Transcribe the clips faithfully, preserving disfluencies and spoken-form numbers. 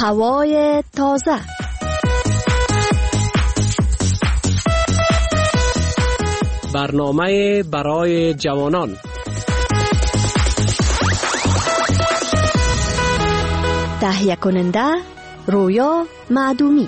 هوای تازه. برنامه برای جوانان. تهیه کننده رویا معدومی.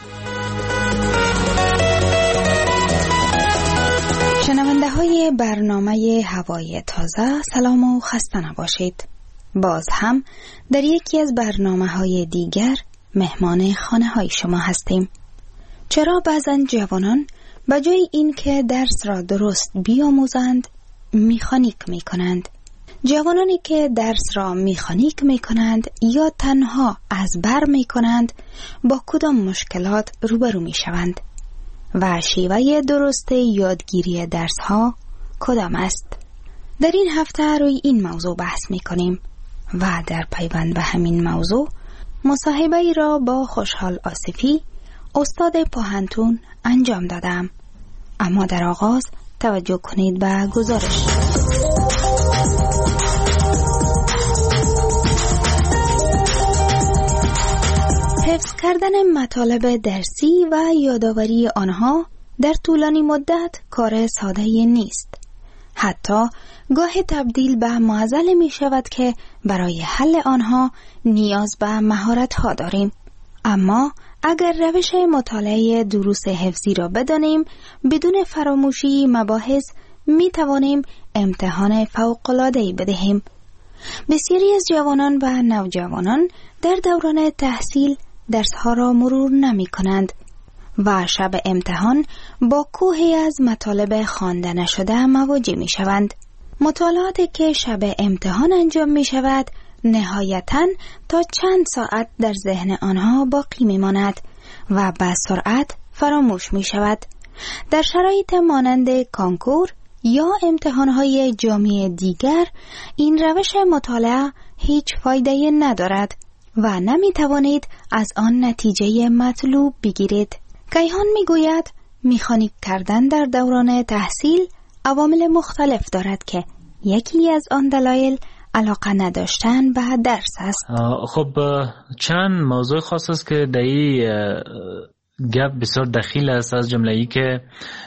شنونده های برنامه هوای تازه، سلام و خسته نباشید. باز هم در یکی از برنامه های دیگر مهمان خانه های شما هستیم. چرا بعضن جوانان به جای این که درس را درست بیاموزند میخانیک میکنند؟ جوانانی که درس را میخانیک میکنند یا تنها از بر میکنند با کدام مشکلات روبرو میشوند و شیوه درست یادگیری درس ها کدام است؟ در این هفته روی این موضوع بحث میکنیم و در پیوند به همین موضوع مصاحبه ای را با خوشحال آصفی استاد پوهنتون انجام دادم. اما در آغاز توجه کنید به گزارش. حفظ کردن مطالب درسی و یادآوری آنها در طولانی مدت کار ساده‌ای نیست. حتی گاهی تبدیل به معضل می شود که برای حل آنها نیاز به مهارت ها داریم. اما اگر روش مطالعه دروس حفظی را بدانیم، بدون فراموشی مباحث می توانیم امتحان فوق‌العاده‌ای بدهیم. بسیاری از جوانان و نوجوانان در دوران تحصیل درسها را مرور نمی کنند و شب امتحان با کوهی از مطالب خوانده نشده مواجه می شوند. مطالعاتی که شب امتحان انجام می شود نهایتاً تا چند ساعت در ذهن آنها باقی می ماند و به سرعت فراموش می شود. در شرایط مانند کانکور یا امتحانهای جامعه دیگر این روش مطالعه هیچ فایده ندارد و نمی توانید از آن نتیجه مطلوب بگیرید. کیهان می گوید میخانیک کردن در دوران تحصیل عوامل مختلف دارد که یکی از آن دلایل علاقه نداشتن به درس است. خب چند موضوع خاص است که در این گپ بسیار دخیل است، از جمله ای که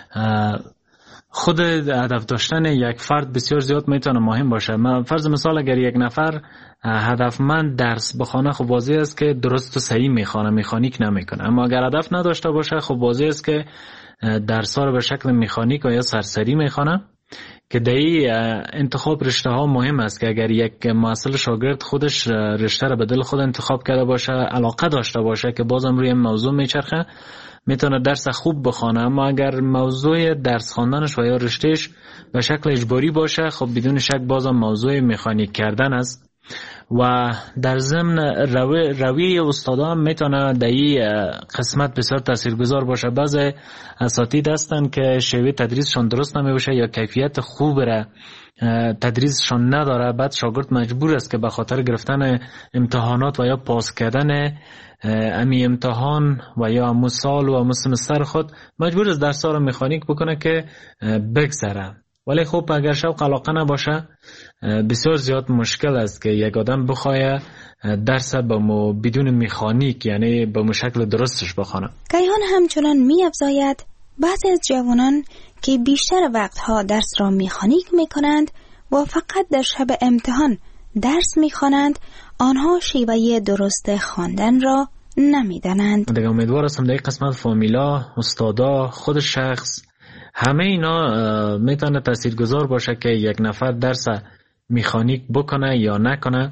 خود هدف داشتن یک فرد بسیار زیاد میتونه مهم باشه. من فرض مثال اگر یک نفر هدفمند درس بخونه، خب واضح است که درست و صحیح میخونه، میخانیک نمیکنه. اما اگر هدف نداشته باشه، خب واضح است که درس ها رو به شکل میخانیک یا سرسری میخونه، که در این انتخاب رشته ها مهم است که اگر یک محصل شاگرد خودش رشته رو به دل خود انتخاب کرده باشه، علاقه داشته باشه که بازم روی موضوع میچرخه، میتونه درس خوب بخونه. اما اگر موضوع درس خواندنش و یا رشتهش به شکل اجباری باشه، خب بدون شک بازم موضوع مکانیک کردن است. و در ضمن روی روی استادا هم میتونه در این قسمت بسیار تاثیرگذار باشه. بعضی اساتید هستن که شیوه تدریسشون درست نمیشه یا کیفیت خوب را تدریسشون نداره، بعد شاگرد مجبور است که به خاطر گرفتن امتحانات و یا پاس کردن امی امتحان و یا امو سال و امو سمستر خود مجبور است درس ها رو مکانیک بکنه که بگذره. ولی خب اگر شوق علاقه نباشه، بسیار زیاد مشکل است که یک آدم بخواه درس با بدون مکانیک، یعنی با شکل درستش بخونه. کیهان همچنان می افزاید بعضی از جوانان که بیشتر وقتها درس را مکانیک می کنند و فقط در شب امتحان درس می خوانند، آنها شیوه درست خواندن را نمی دانند. دیگه امیدوار هستم در این قسمت فامیلا، استادا، خود شخص، همه اینا میتونه تاثیرگذار باشه که یک نفر درس مکانیک بکنه یا نکنه.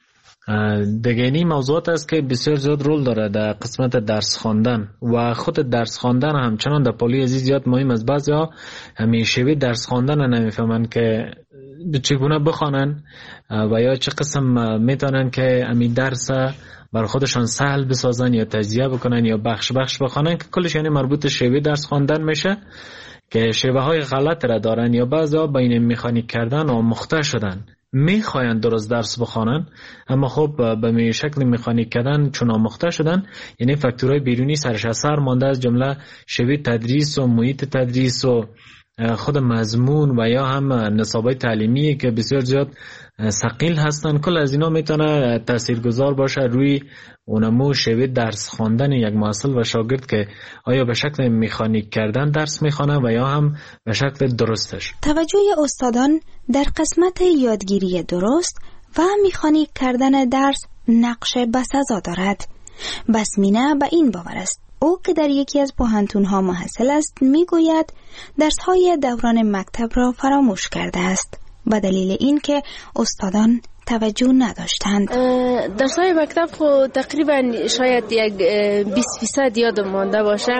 دیگه این موضوعات است که بسیار زیاد رول داره در قسمت درس خواندن و خود درس خواندن همچنان در پولی عزیز زیاد مهم است. بعضیا همیشه درس خواندن نمیفهمن که چگونه بخوانن و یا چه قسم میتونن که امی درس بر خودشان سهل بسازن یا تجزیه بکنن یا بخش بخش بخوانن، که کلش یعنی مربوط شیوه درس خواندن میشه که شیوه های غلط را دارن یا بعضیا بین مکانیک کردن و مخته شدن، میخواین درست درس بخوانن اما خب به می شکل مکانیک کردن چون آموخته شدن، یعنی فاکتورهای بیرونی سرش اثر مانده، از جمله شیوه تدریس و محیط تدریس و خود مضمون و یا هم نصابای تعلیمی که بسیار زیاد ثقیل هستن، کل از اینا میتونه تاثیرگذار باشه روی اونمو شیوه درس خواندن یک محصل و شاگرد که آیا به شکل مکانیک کردن درس میخونه و یا هم به شکل درستش. توجه استادان در قسمت یادگیری درست و مکانیک کردن درس نقش بسزا دارد. بسمینه به این باور است. او که در یکی از پوهنتون‌ها محصل است میگوید درس‌های دوران مکتب را فراموش کرده است به دلیل اینکه استادان توجه نداشتند. درس‌های مکتب خو تقریبا شاید یک بیست فیصد یادم مانده باشه،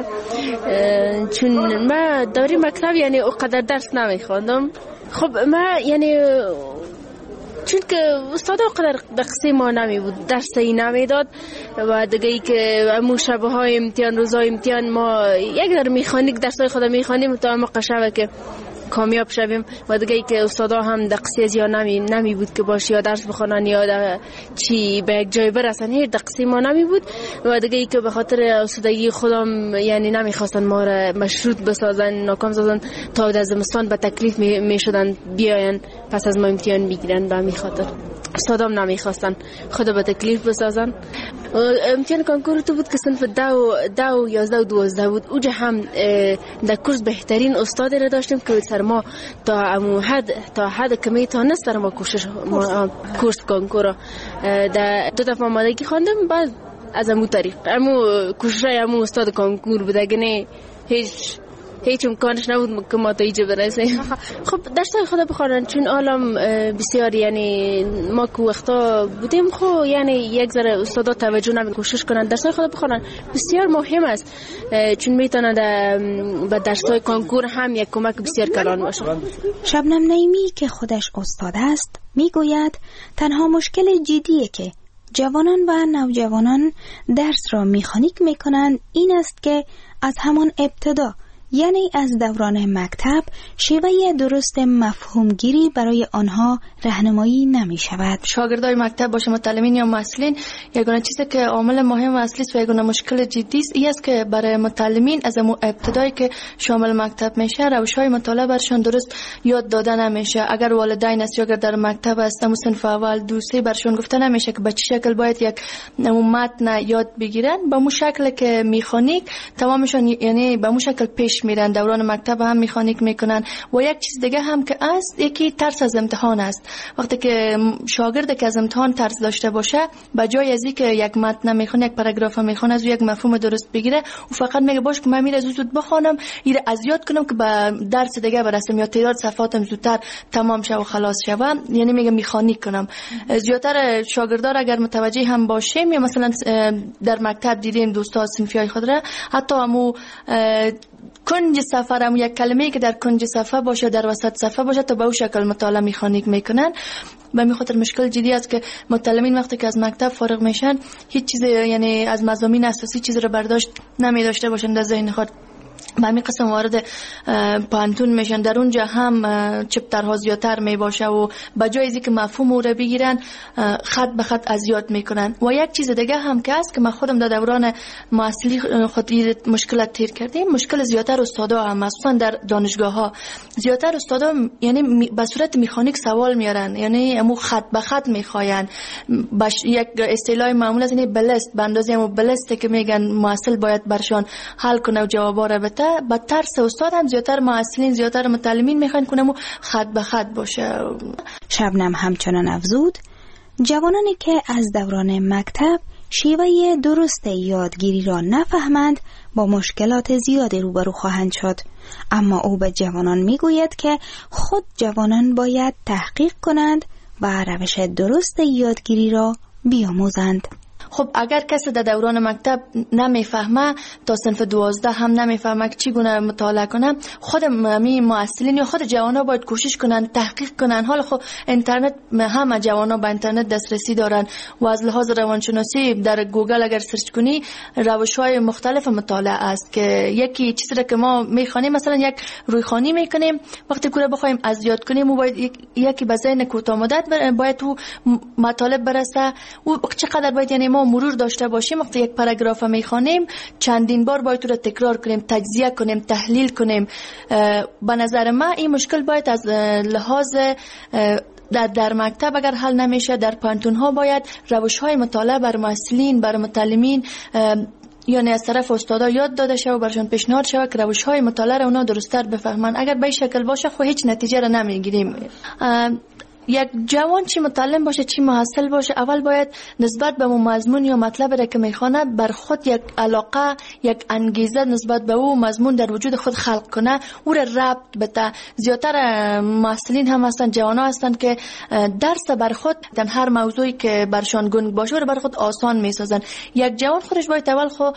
چون من دوره مکتب یعنی اونقدر درس نمیخواندم. خب من یعنی چون که استاد اونقدر دقیقی ما نمی بود، درسی نمی داد و دیگه ای که امو شبهای امتحان روزای امتحان ما یک در میخانیک درسای خود میخوانیم تا ما قشبه که کامیاب شویم و دیگه ای که استادا هم دقیقی از یا نمی, نمی بود که باشه یا درس بخونن یا چی به یک جای برسن، هیچ دقیقی ما نمی بود و دیگه ای که به خاطر استادگی خودم یعنی نمیخواستن ما را مشروط بسازن، ناکام سازن تا از زمستان به تکلیف می, می شدن بیاین پس از ما امتحان بگیرن. به همین خاطر استادام نمیخواستن خود به تکلیف بسازن. امتحان کنکور تو بود که صنف دو دو یازده و دوازده بود. اوجا هم در کورس بهترین استاد را داشتیم که سر ما تا امو حد تا حد کمی تا نست سر ما کوشش ما کورس کنکور در دو دفعه آمادگی خواندم. بعد از امو طریق امو کوشش امو استاد کنکور بود، اگه نه هیچ هیچ امکانش نبود که ما تا اینجا برسیم. خب درسای خدا بخونن چون عالم بسیار یعنی ما که وقتا بودیم خب یعنی یک ذره استادا توجه نمی کوشش کنن درسای خدا بخونن بسیار مهم است، چون میتونه به درسای کنکور هم یک کمک بسیار کلان باشه. شبنم نعیمی که خودش استاد است میگوید تنها مشکل جدیه که جوانان و نوجوانان درس را مکانیک میکنند این است که از همان ابتدا یعنی از دوران مکتب شیوه درست مفهومگیری برای آنها راهنمایی نمی شود. شاگردای مکتب باشه متعلمین یا مسئولین، یگانه چیزی که عامل مهم اصلی است و یگانه مشکل جدی است این است که برای متعلمین از ابتدایی که شامل مکتب میشه روش‌های مطالعه برشان درست یاد داده نمیشه. اگر والدین است یا اگر در مکتب است اما صنف اول دو سه برشان گفته نمیشه که به چه شکل باید یک متن یاد بگیرن، به مو شکل که مکانیک تمامشان یعنی به مو شکل پیش میرن. دوران مکتب هم مکانیک میکنن. و یک چیز دیگه هم که است یکی ترس از امتحان است. وقتی که شاگرد که از امتحان ترس داشته باشه به جای از اینکه یک متن میخونه یک پاراگراف میخونه از یک مفهوم درست بگیره و فقط میگه باش که من میره زود بخونم ایره از یاد کنم که به درس دیگه برسم یا تعداد صفحاتم زودتر تمام شه و خلاص شوم، یعنی میگه مکانیک کنم. زیاتر شاگردان اگر متوجه هم باشیم یا مثلا در مکتب دیدیم دوستا صنفیای خود را حتی همو کنج صفحه هم یک کلمه‌ای که در کنج صفحه باشه در وسط صفحه باشه تا به اون شکل مطالعه مکانیک میکنن. به می خاطر مشکل جدی است که متعلمین وقتی که از مکتب فارغ میشن هیچ چیز یعنی از مضامین اساسی چیز رو برداشت نمی داشته باشن در ذهن خود. به همین قسم وارد پانتون میشن، در اونجا هم چپترها زیادتر می باشه و بجای از اینکه مفهوم رو بگیرن خط به خط از یاد میکنن. و یک چیز دیگه هم که است که من خودم در دوران معاصلی خود مشکلات تیر کردیم، مشکل زیادتر استادا هم مخصوصا در دانشگاه ها زیادتر استادا یعنی به صورت مکانیک سوال میارن، یعنی امو خط به خط میخواین. باش یک اصطلاح معمول از این بلست به اندازه امو بلسته که میگن محصل باید برشان حل کنه و جوابا رو بده. با ترس استاد هم زیادتر معصلین زیادتر متعلمین میخوان کنم و خط به خط باشه. شبنم همچنان افزود جوانانی که از دوران مکتب شیوه درست یادگیری را نفهمند با مشکلات زیادی روبرو خواهند شد، اما او به جوانان میگوید که خود جوانان باید تحقیق کنند و روش درست یادگیری را بیاموزند. خب اگر کسی در دوران مکتب نمیفهمه تا صنف دوازده هم نمیفهمه که چگونه مطالعه کنه، خود می معصلین یا خود جوانا باید کوشش کنن تحقیق کنن. حالا خب اینترنت همه جوانا به اینترنت دسترسی دارن و از لحاظ روانشناسی در گوگل اگر سرچ کنی روش‌های مختلف مطالعه است که یکی چیزی که ما میخوانیم مثلا یک رویخوانی میکنیم وقتی که بخوایم از یاد کنیم و باید یکی به ذهن کوتاه مدت باید تو مطالب برسه و چقدر باید یعنی ما ما مرور داشته باشیم، وقتی یک پاراگراف میخوانیم چندین بار باید رو تکرار کنیم، تجزیه کنیم، تحلیل کنیم. به نظر من این مشکل باید از لحاظ در در مکتب اگر حل نمیشه، در پانتون ها باید روش های مطالعه بر محصلین، بر متعلمین یعنی از طرف استادا یاد داده شود و برشان پیشنهاد شود که روش های مطالعه را اونا درست‌تر بفهمن. اگر به این شکل باشه خب هیچ نتیجه را نمیگیریم. یک جوان چی متعلم باشه چی محصل باشه، اول باید نسبت به مضمون یا مطلب را که میخونه بر خود یک علاقه، یک انگیزه نسبت به او مضمون در وجود خود خلق کنه، او را ربط بده. زیادتر محصلین هم هستند، جوان ها هستند که درس بر خود در هر موضوعی که برشان گنگ باشه رو بر خود آسان میسازن. یک جوان خودش باید اول خود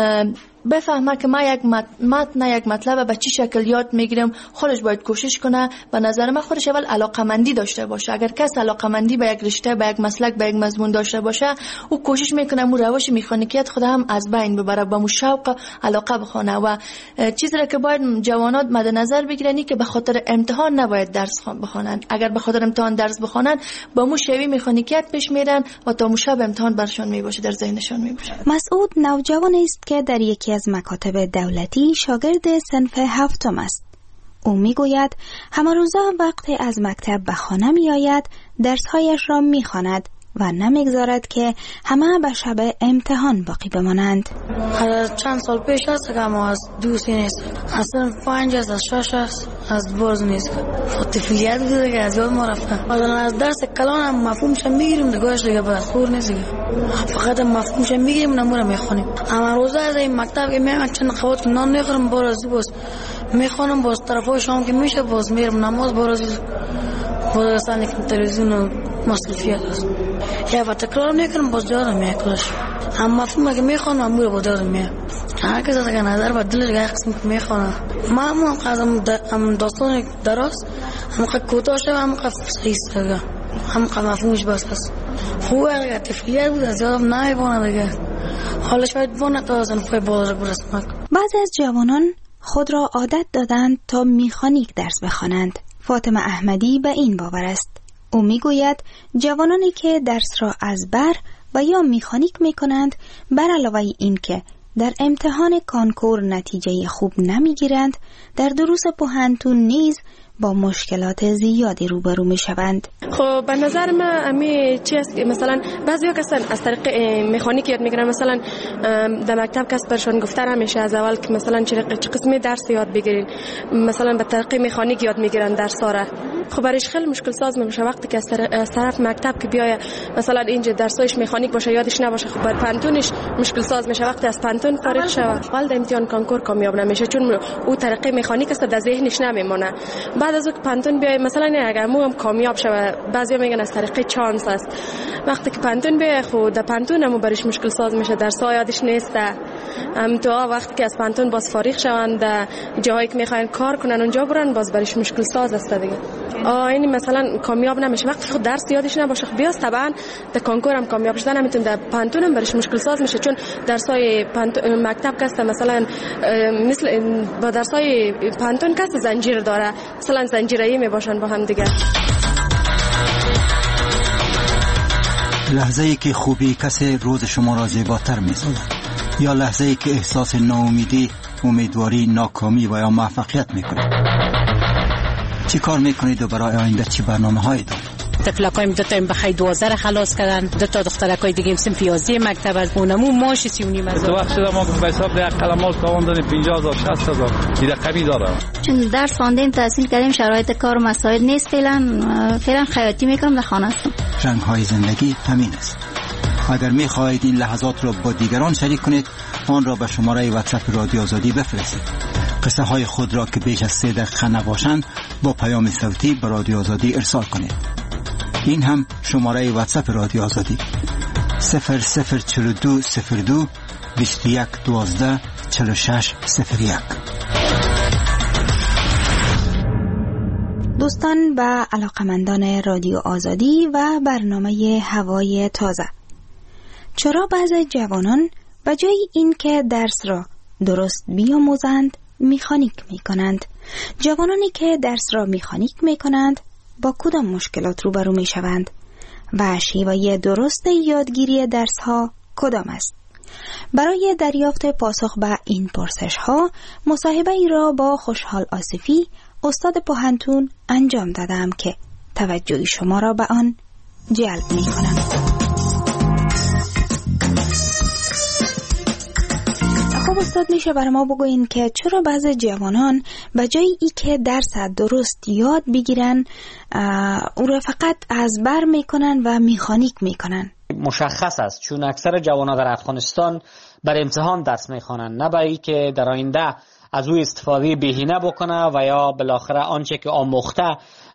بفهمه که ما یک متن یک مطلب به چی شکل یاد میگیرم، خودش باید کوشش کنه. به نظر من خودش اول علاقمندی داشته باشه. اگر کس علاقمندی به یک رشته، به یک مسلک، به یک مضمون داشته باشه، او کوشش میکنه مو روش مکانیکیت خود هم از بین ببره، با مو شوق علاقه بخونه. و چیزی را که باید جوانات مد نظر بگیرن که به خاطر امتحان نباید درس بخونن. اگر به خاطر امتحان درس بخونن با مو شوی مکانیکیت پیش میرن و تا مو شب امتحان برشون میباشه، در ذهنشون میباشه. مسعود نوجوانی است که در یکی از مکاتب دولتی شاگرد صنف هفتم است. او میگوید همه روزا وقتی از مکتب به خانه می آید درسهایش را می خواند و نمیگذارد که همه به شب امتحان باقی بمانند. از چند سال پیش است که ما از دوستی نیست، اصلا پنج است، از شش است، از برز نیست. طفلیت بوده که از یاد ما رفته. مثلا از درس کلان هم مفهومش میگیریم، دیگهش دیگه بس خور نیست، فقط مفهومش میگیریم نموره میخونیم. اما روزا از این مکتب که میام چند خوات نان میخورم، باز باز میخونم، باز طرفای شام که میشه باز میرم نماز، باز باز سانی که تلویزیون و مصرفیات است. یا با تکرار میکنم باز یادم میکنش. اما مفهوم که میخونم امور با یادم میاد. هر کس که نظر به دلش یک قسم که میخونه. ما هم قضم هم داستان درست، هم که کوتاه شد، هم که صحیح شد، هم که مفهومش بس است. خوبه اگر طفلیت بود از یادم نمیبونه دیگه. حالا شاید بونه تا صنفای بالا برسم. بعضی از جوانان خود را عادت دادند تا میخانیک درس بخوانند. فاطمه احمدی به این باور است. او میگوید جوانانی که درس را از بر و یا میخانیک میکنند، بر علاوه این که در امتحان کانکور نتیجه خوب نمیگیرند، در دروس پوهنتون نیز با مشکلات زیادی روبرو می شوند. خب به نظر من امی چی است که مثلا بعضیا کسان از طریق مکانیک یاد میگیرن، مثلا در مکتب کس برشون گفته نمیشه از اول که مثلا چه قسمی درس یاد بگیرین، مثلا به طریق مکانیک یاد میگیرن درس ها. خب برایش خیلی مشکل ساز میشه وقتی که از طرف مکتب که بیای مثلا اینجا درسایش مکانیک باشه یادش نباشه، خب بر پانتونش مشکل ساز میشه. وقتی از پانتون فارغ شوه اول در امتحان کانکور کامیاب نمیشه، چون او طریق مکانیک است در ذهنش نمیمونه. بعد از اون پانتون بیای مثلا اگر مو هم کامیاب شوه، بعضیا میگن از طریق چانس است. وقتی که پانتون بیای خود در پانتون هم برش مشکل ساز میشه، درس‌ها یادش نیست. ام تو وقتی که از پانتون باز فارغ شوند در جاهایی که میخواین کار کنن اونجا برن، باز برش مشکل ساز است دیگه. آ این مثلا کامیاب نمیشه وقتی خود درس یادش نباشه. خب بیاس طبعا در کانکور هم کامیاب شدن نمیتونه، در پانتون هم برش مشکل ساز میشه، چون درسای مکتب کاست مثلا مثل با درسای پانتون کاست زنجیر داره، مثلا زنجیره‌ای میباشن با هم دیگه. لحظه‌ای که خوبی کسی روز شما را زیباتر می‌سازد، یا لحظه‌ای که احساس ناامیدی، امیدواری، ناکامی و یا موفقیت می‌کنید. چی کار می‌کنید و برای آینده چی برنامه‌هایی دارید؟ طفلکایم دو تا بخای دوازده را خلاص کردن، دو تا دخترکای دیگه صنف یازده مکتب از اونمو ماش سی و نیم هزار. تو وقت ما به حساب یک کلمات کاوندن پنجاه هزار شصت هزار دیگه کمی داره. چون درس خواندیم تحصیل کردیم، شرایط کار و مسائل نیست، فعلا فعلا خیاطی میکنم در خانه هستم. رنگ‌های زندگی همین است. اگر می‌خواهید این لحظات را با دیگران شریک کنید، آن را به شماره واتساپ رادیو آزادی بفرستید. قصه های خود را که بیش از سه دقیقه نباشند با پیام صوتی به رادیو آزادی ارسال کنید. این هم شماره واتساپ رادیو آزادی صفر صفر چهل و دو صفر دو بیست و یک دوازده چهل و شش صفر یک. دوستان و علاقمندان رادیو آزادی و برنامه هوای تازه، چرا بعضی جوانان به جای این که درس را درست بیاموزند میخانیک میکنند؟ جوانانی که درس را میخانیک میکنند با کدام مشکلات روبرو میشوند و شیوه درست یادگیری درس ها کدام است؟ برای دریافت پاسخ به این پرسش ها مصاحبه ای را با خوشحال آصفی استاد پوهنتون انجام دادم که توجه شما را به آن جلب می کنم. خب استاد، میشه برای ما بگوین که چرا بعضی جوانان به جای ای که درس درست یاد بگیرن او را فقط از بر میکنن و میخانیک میکنن؟ مشخص است، چون اکثر جوانان در افغانستان بر امتحان درس میخوانند، نه برای که در آینده از او استفاده بهینه بکنه و یا بالاخره آنچه که آموخته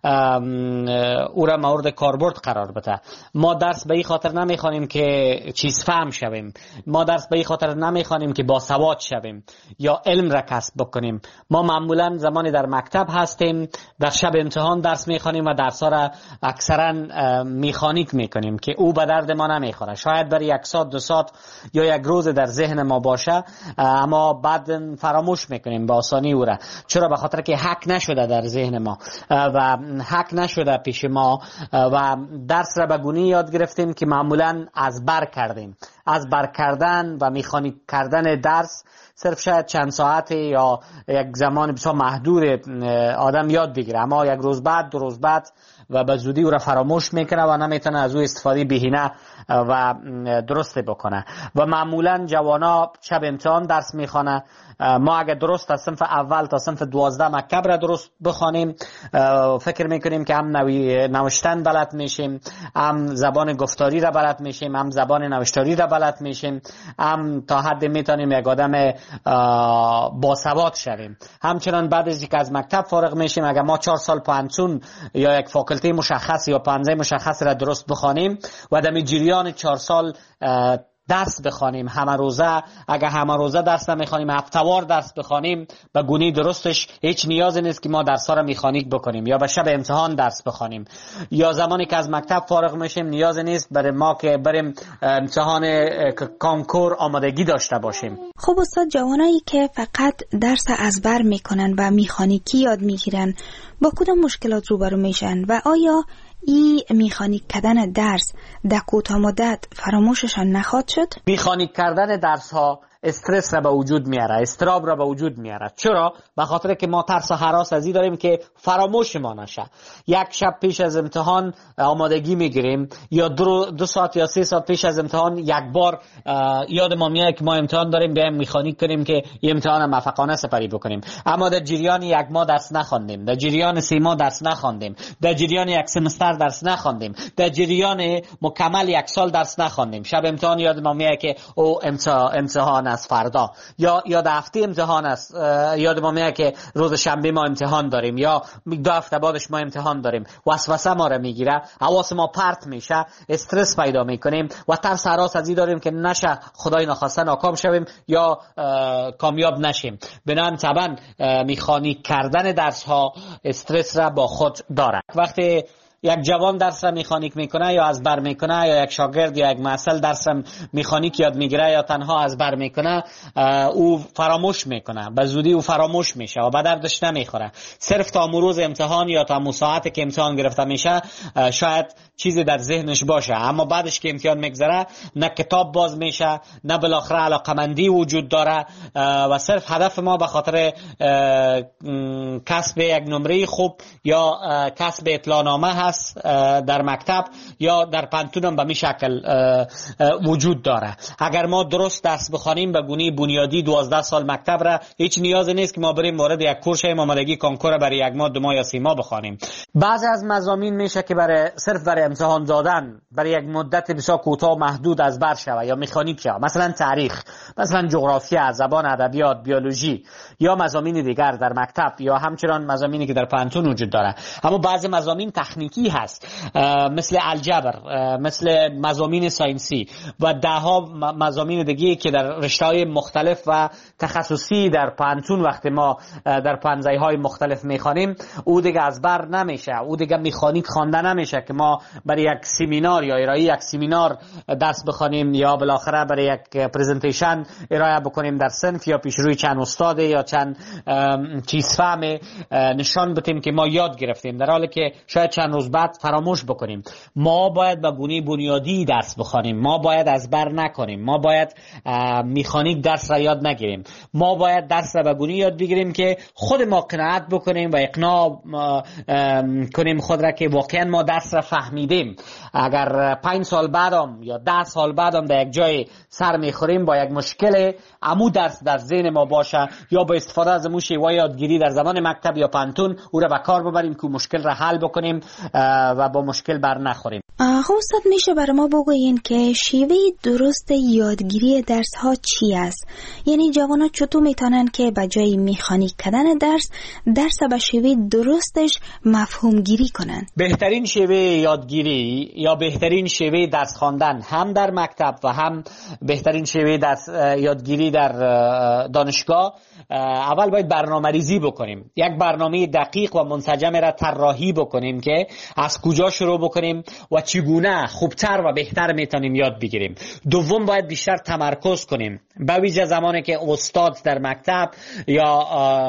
او را مورد کاربرد قرار بده. ما درس به این خاطر نمیخوانیم که چیز فهم شویم، ما درس به این خاطر نمیخوانیم که با سواد شویم یا علم را کسب بکنیم. ما معمولا زمانی در مکتب هستیم در شب امتحان درس میخوانیم و درس ها را اکثرا میخانیک میکنیم که او به درد ما نمیخوره. شاید برای یک ساعت دو ساعت یا یک روز در ذهن ما باشه، اما بعد فراموش میکنیم به آسانی او را. چرا؟ به خاطر که حک نشده در ذهن ما و حک نشده پیش ما و درس را به گونه‌ای یاد گرفتیم که معمولا از بر کردیم. از بر کردن و میخانیک کردن درس صرف شاید چند ساعت یا یک زمان بسیار محدود آدم یاد بگیره، اما یک روز بعد دو روز بعد و به زودی او را فراموش میکنه و نمیتونه از او استفاده بهینه و درست بکنه. و معمولا جوانا شب امتحان درس میخوانه. ما اگر درست از صنف اول تا صنف دوازده مکتب را درست بخوانیم، فکر میکنیم که هم نوی نوشتن بلد میشیم، هم زبان گفتاری را بلد میشیم، هم زبان نوشتاری را بلد میشیم، هم تا حد میتونیم یک آدم باسواد شویم. همچنان بعد از اینکه از مکتب فارغ میشیم، اگر ما چهار سال پانتون یا یک فاکولته مشخص یا پانزه مشخص را درست بخوانیم و در جریان چهار سال درس بخوانیم همه روزه، اگر همه روزه درس نمیخوانیم هفته‌وار درس بخوانیم، به گونه درستش هیچ نیازی نیست که ما درس‌ها را میخانیک بکنیم یا به شب امتحان درس بخوانیم. یا زمانی که از مکتب فارغ میشیم نیازی نیست برای ما که بریم امتحان کنکور آمادگی داشته باشیم. خب استاد، جوانایی که فقط درس از بر میکنن و میخانیکی یاد میگیرن با کدام مشکلات روبرو میشن و آیا ای میخانیک کردن درس در کوتاه مدت فراموششان نخواهد شد؟ میخانیک کردن درس ها استرس را به وجود میاره، استراب را به وجود میاره. چرا؟ به خاطر که ما ترس و هراس از این داریم که فراموش ما نشه. یک شب پیش از امتحان آمادگی میگیریم یا دو, دو ساعت یا سه ساعت پیش از امتحان یک بار یاد ما میاد که ما امتحان داریم، بیایم میخانیک کنیم که این امتحان موفقانه سپری بکنیم. اما در جریان یک ماه درس نخواندیم، در جریان سه ماه درس نخواندیم، در جریان یک سمستر درس نخواندیم، در جریان مکمل یک سال درس نخواندیم. شب امتحان یاد ما میاد که او امتحان از فردا یا یا در هفته امتحان است، یاد ما میاد که روز شنبه ما امتحان داریم یا دو هفته بعدش ما امتحان داریم. وسوسه ما را میگیره، حواس ما پرت میشه، استرس پیدا میکنیم و ترس هراس از این داریم که نشه خدای نخواسته ناکام شویم یا کامیاب نشیم. بنابراین طبعا میخانیک کردن درس ها استرس را با خود داره. وقتی یک جوان درس را میخانیک میکنه یا از بر میکنه، یا یک شاگرد یا یک محصل درس را میخانیک یاد میگیره یا تنها از بر میکنه، او فراموش میکنه، به زودی او فراموش میشه و به دردش نمیخوره. صرف تا روز امتحان یا تا ساعتی که امتحان گرفته میشه شاید چیزی در ذهنش باشه، اما بعدش که امتحان میگذره نه کتاب باز میشه، نه بالاخره علاقمندی وجود داره و صرف هدف ما به خاطر کسب یک نمره خوب یا کسب اطلاعنامه هست در مکتب یا در پانتون به می شکل وجود داره. اگر ما درست درس بخوانیم به گونه بنیادی دوازده سال مکتب را، هیچ نیازی نیست که ما بریم وارد یک کورس آمادگی کنکور برای یک ماه دو ماه یا سه ماه بخوانیم. بعضی از مضامین میشه که برای صرف برای امتحان دادن برای یک مدت بسیار کوتاه محدود از بر شوه یا مکانیک شوه، مثلا تاریخ، مثلا جغرافیا، زبان، ادبیات، بیولوژی یا مضامین دیگر در مکتب یا همچنان مضامینی که در پانتون وجود داره. اما بعضی مضامین تکنیکی هست مثل الجبر، مثل مضامین ساینسی و ده ها مضامین دیگه که در رشته‌های مختلف و تخصصی در پانتون وقتی ما در پانزه‌های مختلف میخوانیم او دیگه از بر نمیشه، او دیگه مکانیک خوانده نمیشه که ما برای یک سمینار یا ارائه یک سمینار درس بخوانیم یا بالاخره برای یک پرزنتیشن ارائه بکنیم در صنف یا پیش روی چند استاد یا چند چیز فهم نشان بدیم که ما یاد گرفتیم، در حالی که شاید چند روز مثبت فراموش بکنیم. ما باید به گونه بنیادی درس بخوانیم، ما باید از بر نکنیم، ما باید مکانیک درس را یاد نگیریم، ما باید درس را به گونه یاد بگیریم که خود ما قناعت بکنیم و اقناع کنیم خود را که واقعا ما درس را فهمیدیم. اگر پنج سال بعدم یا ده سال بعدم در یک جای سر میخوریم با یک مشکل، امو درس در ذهن ما باشه یا با استفاده از امو شیوه یادگیری در زمان مکتب یا پانتون او را به کار ببریم که مشکل را حل بکنیم و با مشکل بر نخوریم. خب استاد میشه برای ما بگوین که شیوه درست یادگیری درس ها چی است؟ یعنی جوانا چطور میتونن که به جای مکانیک کردن درس درس به شیوه درستش مفهوم گیری کنن؟ بهترین شیوه یادگیری یا بهترین شیوه درس خواندن هم در مکتب و هم بهترین شیوه درس یادگیری در دانشگاه، اول باید برنامه ریزی بکنیم. یک برنامه دقیق و منسجم را طراحی بکنیم که از کجا شروع بکنیم و چگونه خوبتر و بهتر میتونیم یاد بگیریم. دوم باید بیشتر تمرکز کنیم، به ویژه زمانی که استاد در مکتب یا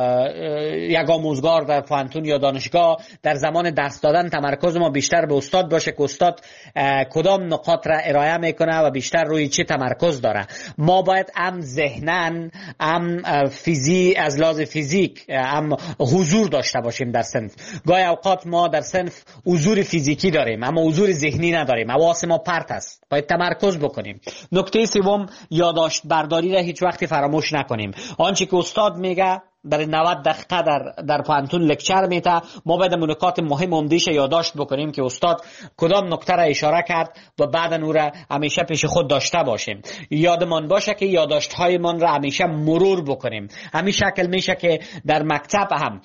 یک آموزگار در پانتون یا دانشگاه در زمان درس دادن تمرکز ما بیشتر به استاد باشه که استاد کدام نقاط را ارائه میکنه و بیشتر روی چه تمرکز داره. ما باید هم ذهناً هم فیزی از لحاظ فیزیک هم حضور داشته باشیم در صنف. گاهی اوقات ما در صنف حضور فیزیکی داریم اما حضور ذهنی نداریم، حواس ما پرت است، باید تمرکز بکنیم. نکته سوم، یادداشت برداری را هیچ وقت فراموش نکنیم. آنچه که استاد میگه برای نود دقیقه در در پانتون لکچر میته، ما باید نکات مهم عمده‌اش یادداشت بکنیم که استاد کدام نکته را اشاره کرد و بعد اون را همیشه پیش خود داشته باشیم. یادمان باشه که یادداشت های من را همیشه مرور بکنیم. همین شکل میشه که در مکتب هم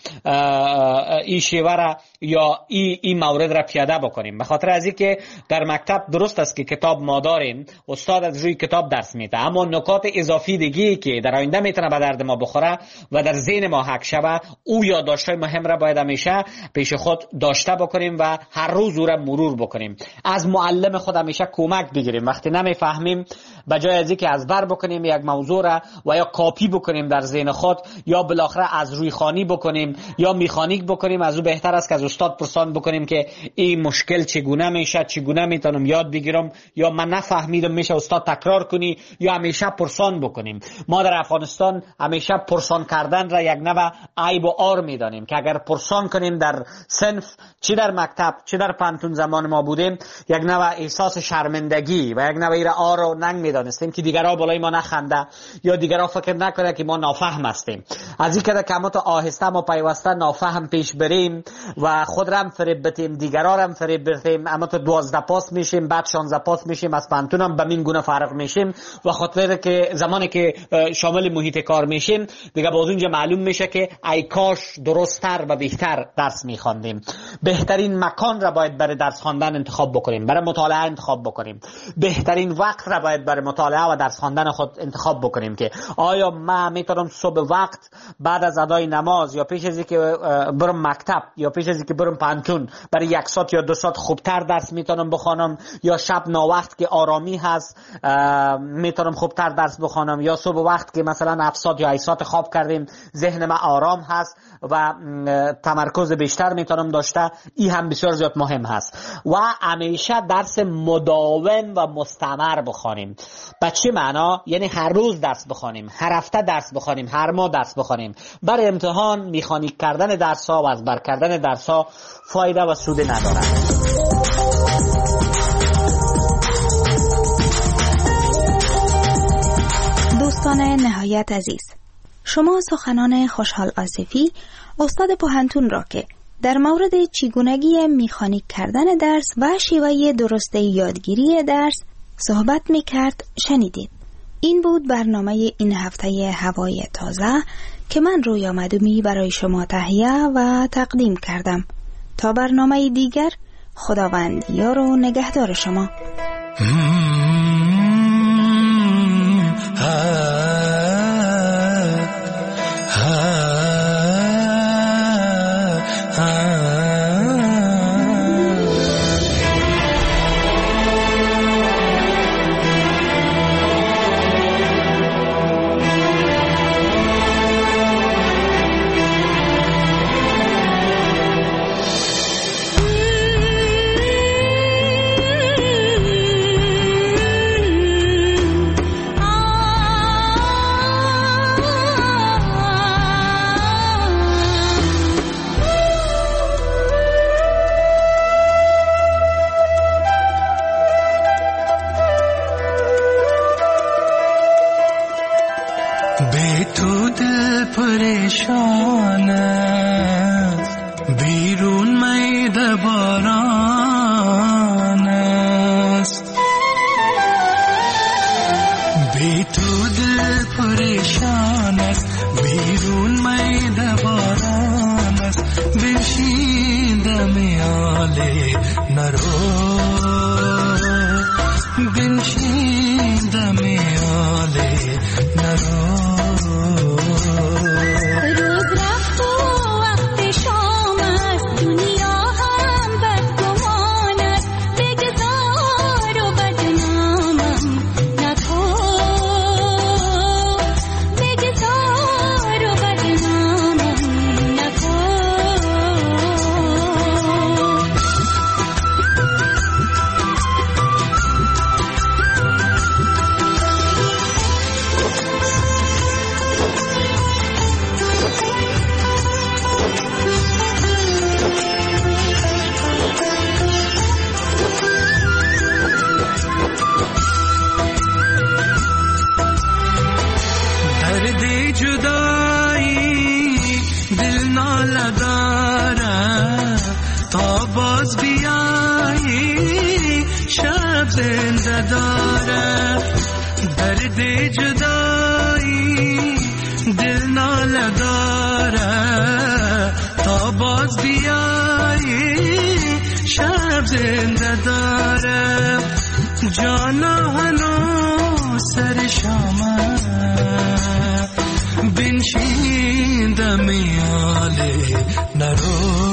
این شیوه را یا این این مورد را پیاده بکنیم. به خاطر از اینکه در مکتب درست است که کتاب ما داریم، استاد از روی کتاب درس میده، اما نکات اضافی دیگه که در آینده میتونه به درد ما بخوره و در ذهن ما حک شوه، او یادداشت‌های مهم را باید همیشه پیش خود داشته بکنیم و هر روز او را مرور بکنیم. از معلم خود همیشه کمک بگیریم. وقتی نمیفهمیم به جای از اینکه از بر بکنیم یک موضوع را و یا کاپی بکنیم در ذهن خود یا بالاخره از روی خوانی بکنیم یا مکانیک بکنیم، از او بهتر است که از استاد پرسان بکنیم که این مشکل چگونه میشه، چگونه میتونم یاد بگیرم، یا من نفهمیدم میشه استاد تکرار کنی، یا همیشه پرسان بکنیم. ما در افغانستان همیشه پرسان کردن را یک نوع عیب و عار میدانیم که اگر پرسان کنیم در صنف، چی در مکتب چی در پانتون زمان ما بودیم، یک نوع احساس شرمندگی و یک نوع ایره عار و ننگ میدانستیم که دیگرها بالای ما نخنده یا دیگرها فکر نکنه که ما نافهم هستیم. از این که کمات آهسته ما پیوسته نافهم پیش بریم و خود را هم فریب بدیم، دیگرها را هم فریب بدیم، اما تو دوازده پاس میشیم، بعد شانزده پاس میشیم، از پانتون هم به این گونه فرق میشیم و خاطر که زمانی که شامل محیط کار میشیم دیگه باز اونجا معلوم میشه که ای کاش درست‌تر و بهتر درس میخواندیم. بهترین مکان را باید برای درس خواندن انتخاب بکنیم، برای مطالعه انتخاب بکنیم. بهترین وقت را باید برای مطالعه و درس خواندن خود انتخاب بکنیم که آیا من میتونم صبح وقت بعد از ادای نماز یا پیش از اینکه برم مکتب یا پیش از اینکه برم پانتون برای یک ساعت یا دو ساعت خوبتر درس میتونم بخوانم، یا شب ناوقت که آرامی هست میتونم خوبتر درس بخوانم، یا صبح وقت که مثلا هفت ساعت یا هشت ساعت خواب کردیم ذهن من آرام هست و تمرکز بیشتر میتونم داشته. این هم بسیار زیاد مهم هست. و همیشه درس مداوم و مستمر بخوانیم. به چه معنا؟ یعنی هر روز درس بخوانیم، هر هفته درس بخوانیم، هر ماه درس بخوانیم. برای امتحان مکانیک کردن درس ها و از بر کردن درس ها فایده و سود ندارد. دوستان نهایت عزیز، شما سخنان خوشحال آصفی استاد پوهنتون را که در مورد چگونگی مکانیک کردن درس و شیوه درست یادگیری درس صحبت میکرد شنیدید. این بود برنامه این هفته هوای تازه که من رویا مدومی برای شما تهیه و تقدیم کردم. تا برنامه دیگر، خداوند یار و نگهدار شما. پریشان است، بیرون میده باران است. بی تو دل پریشان است، بیرون میده باران است. بنشینده میاله نرو، بنشینده میاله نرو. زنده داره درد جدایی، دل ناله داره تا باز بیایی. شب زنده داره جانا هنو سر شامه، بنشینده میاله نرو.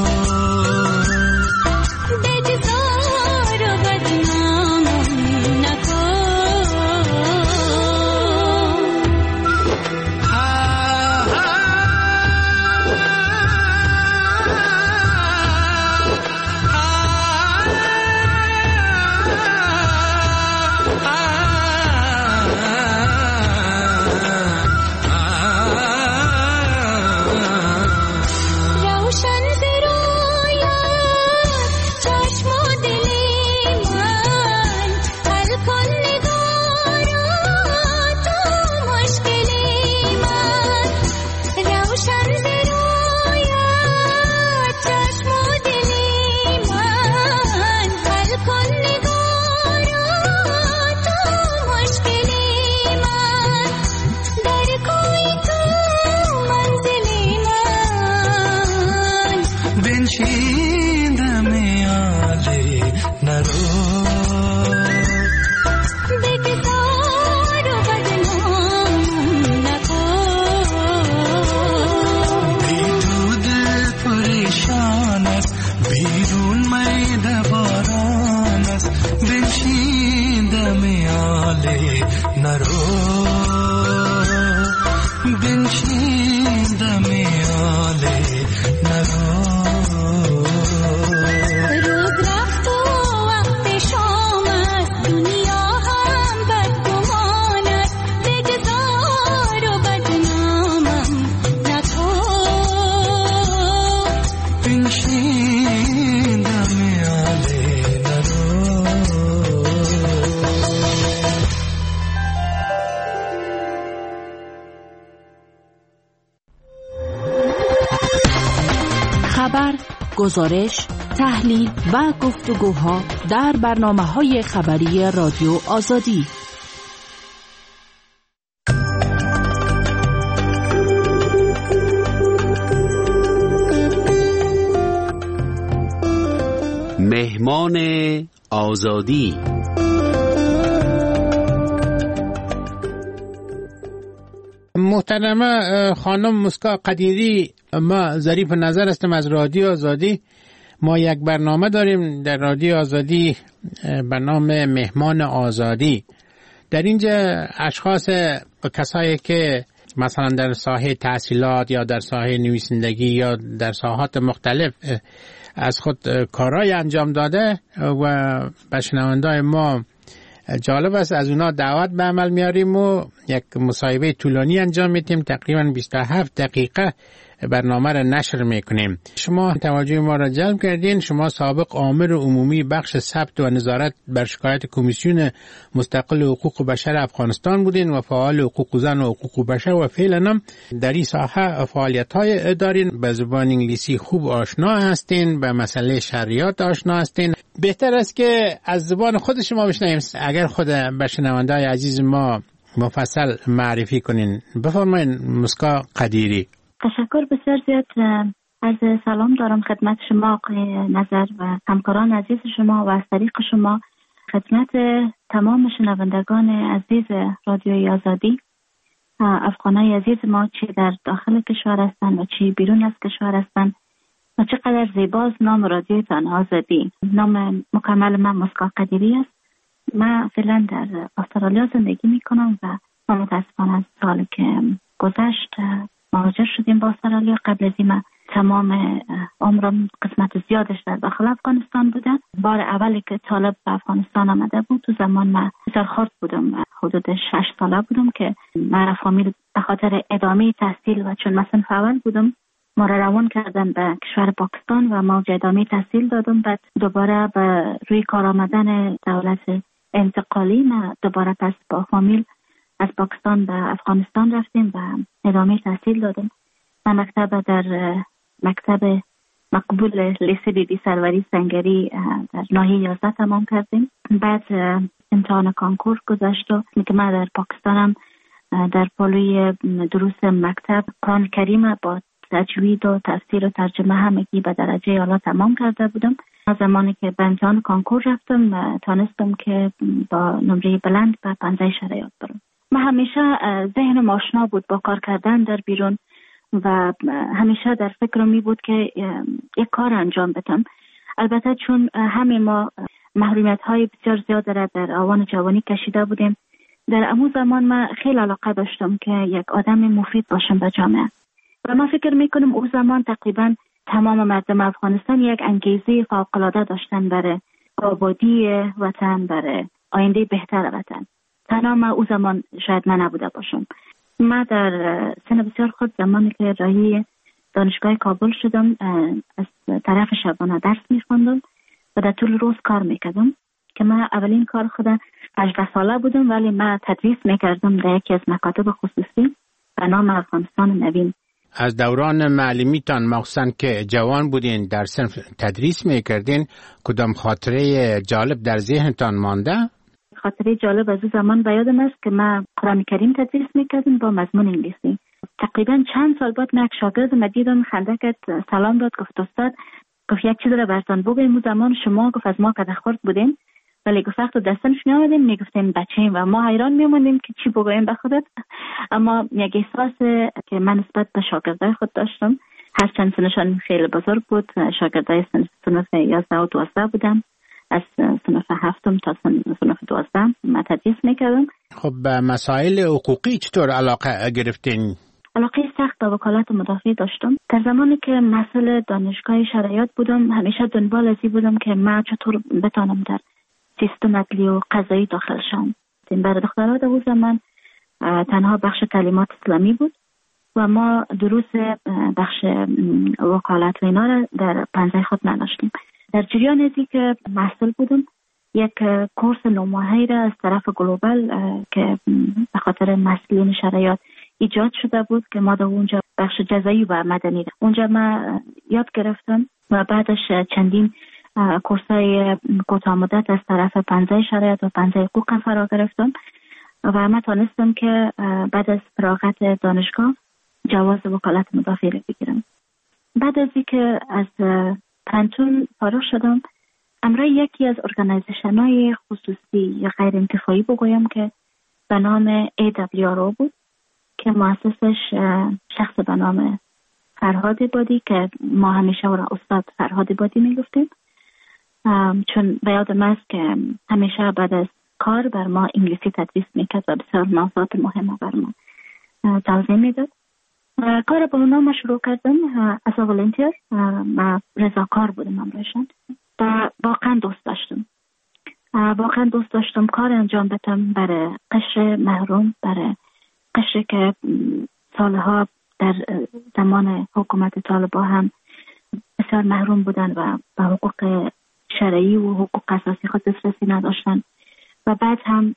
گزارش، تحلیل و گفتگوها در برنامه‌های خبری رادیو آزادی. مهمان آزادی. محترمه خانم مسکا قدیری، ما ظریف نظر هستم از رادیو آزادی. ما یک برنامه داریم در رادیو آزادی به نام مهمان آزادی. در اینجا اشخاص و کسایی که مثلا در ساحه تحصیلات یا در ساحه نویسندگی یا در ساحات مختلف از خود کارهای انجام داده و به شنونده‌های ما جالب است از اونا دعوت به عمل میاریم و یک مصاحبه طولانی انجام میدیم، تقریبا بیست و هفت دقیقه برنامه را نشر میکنیم. شما توجه ما را جلب کردین. شما سابق آمر عمومی بخش ثبت و نظارت بر شکایت کمیسیون مستقل حقوق بشر افغانستان بودین و فعال حقوق زن و حقوق بشر و فعلا هم در این ساحه فعالیت های دارین. به زبان انگلیسی خوب آشنا هستین، به مسئله شریعت آشنا هستین. بهتر است که از زبان خود شما بشنویم. اگر خود به شنونده‌های عزیز ما مفصل معرفی کنین. بفرمایید مسکا قدیری. تشکر بسیار زیاد. از سلام دارم خدمت شما آقای نظر و همکاران عزیز شما و از طریق شما خدمت تمام شنوندگان عزیز رادیوی آزادی، افغانای عزیز ما چه در داخل کشور هستند و چه بیرون از کشور هستند و چقدر زیباست نام رادیوتان آزادی. نام مکمل من مسکا قدیری است. من فعلا در استرالیا زندگی میکنم و ما متاسفانه از سال که گذشت مهاجر شدیم با استرالیا. قبل از این تمام عمرم قسمت زیادش در داخل افغانستان بوده. بار اولی که طالب به افغانستان آمده بود تو زمان من بسیار خرد بودم، حدود شش ساله بودم که من فامیل به خاطر ادامه تحصیل و چون مثلا اول بودم ما را روان کردن به کشور پاکستان و ما ادامه تحصیل دادم. بعد دوباره به روی کار آمدن دولت انتقالی ما دوباره پس با فامیل از پاکستان به افغانستان رفتیم و ادامه تحصیل دادم. من مکتب در مکتب مقبول لیسه بی بی سروری سنگری در ناحیه یازده تمام کردیم. بعد امتحان کانکور گذشت و که من در پاکستانم در پالوی دروس مکتب قرآن کریم با تجوید و تفسیر و ترجمه همگی به درجه اعلی تمام کرده بودم. زمانی که به امتحان کانکور رفتم تانستم که با نمره بلند به پنجه شرایط برم. من همیشه ذهنم آشنا بود با کار کردن در بیرون و همیشه در فکرم می بود که یک کار انجام بدم. البته چون همه ما محرومیت های بسیار زیاد را در آوان جوانی کشیده بودیم، در امو زمان من خیلی علاقه داشتم که یک آدم مفید باشم به جامعه و من فکر میکنم اون زمان تقریبا تمام مردم افغانستان یک انگیزه فوق‌العاده داشتن برای آبادی وطن، برای آینده بهتر وطن. تنها من اون زمان شاید من نبوده باشم. من در سن بسیار خود زمانی که راهی دانشگاه کابل شدم از طرف شبانه درس میخوندم و در طول روز کار میکردم که من اولین کار خودم هجده ساله بودم، ولی من تدریس میکردم در یکی از مکاتب خصوصی به نام افغانستان نوین. از دوران معلمیتان مخصوصا که جوان بودین در صنف تدریس میکردین، کدام خاطره جالب در ذهنتان مانده؟ خاطره جالب از اون زمان به یادم است که من قرآن کریم تدریس میکردم با مضمون انگلیسی. تقریبا چند سال بعد من یک شاگردم دیدم خنده کرد، سلام داد، گفت استاد، گفت یک چیز رو براتون بگم. اون زمان شما گفت از ما قد خورد بودین، ولی گفت وقت در صنف میامدیم میگفتیم بچه‌ایم و ما حیران میموندیم که چی بگوییم به خودت. اما یک احساس که من نسبت به شاگردای خود داشتم، هرچند سنشان خیلی بزرگ بود، شاگردای صنف یازده و دوازده بودن، از صنف هفتم تا صنف دوازده من تدریس میکردم. خب به مسائل حقوقی چطور علاقه گرفتین؟ علاقه سخت به وکالت مدافع داشتم. در زمانی که مسئول دانشگاه شرایط بودم همیشه دنبال ازی بودم که من چطور بتانم در سیستم عدلی و قضایی داخل شم. برای دخترها در اون زمان تنها بخش تعلیمات اسلامی بود و ما دروس بخش وکالت و اینا را در پنجه خود نداشتیم. در جریان ازی که مسئول بودم یک کورس نوماهی را از طرف گلوبال که به خاطر مسئولین شرایط ایجاد شده بود که ما در اونجا بخش جزایی و مدنی را اونجا ما یاد گرفتم و بعدش چندین کورسای کوتاه مدت از طرف پنجه شرایط و پنجه حقوق فرا گرفتم و من تانستم که بعد از فراغت دانشگاه جواز وکالت مدافع را بگیرم. بعد از اینکه از پانتون فارغ شدم، امروز یکی از ارگانیزیشن های خصوصی یا غیر انتفاعی بگویم که به نام ای دبلیو آر او بود که مؤسسش شخص به نام فرهاد عبادی که ما همیشه او را استاد فرهاد عبادی میگفتیم، چون به یادم است که همیشه بعد از کار بر ما انگلیسی تدریس میکرد و بسیار موضوعات مهمه بر ما توضیح میداد. کار با اونا شروع کردم از والنتیر. من رضاکار بودم امروشن و واقعا دوست داشتم واقعا دوست داشتم کار انجام بدم برای قشر محروم، برای قشر که سالها در زمان حکومت طالبان هم بسیار محروم بودن و به حقوق شرعی و حقوق اساسی خود دسترسی نداشتن و بعد هم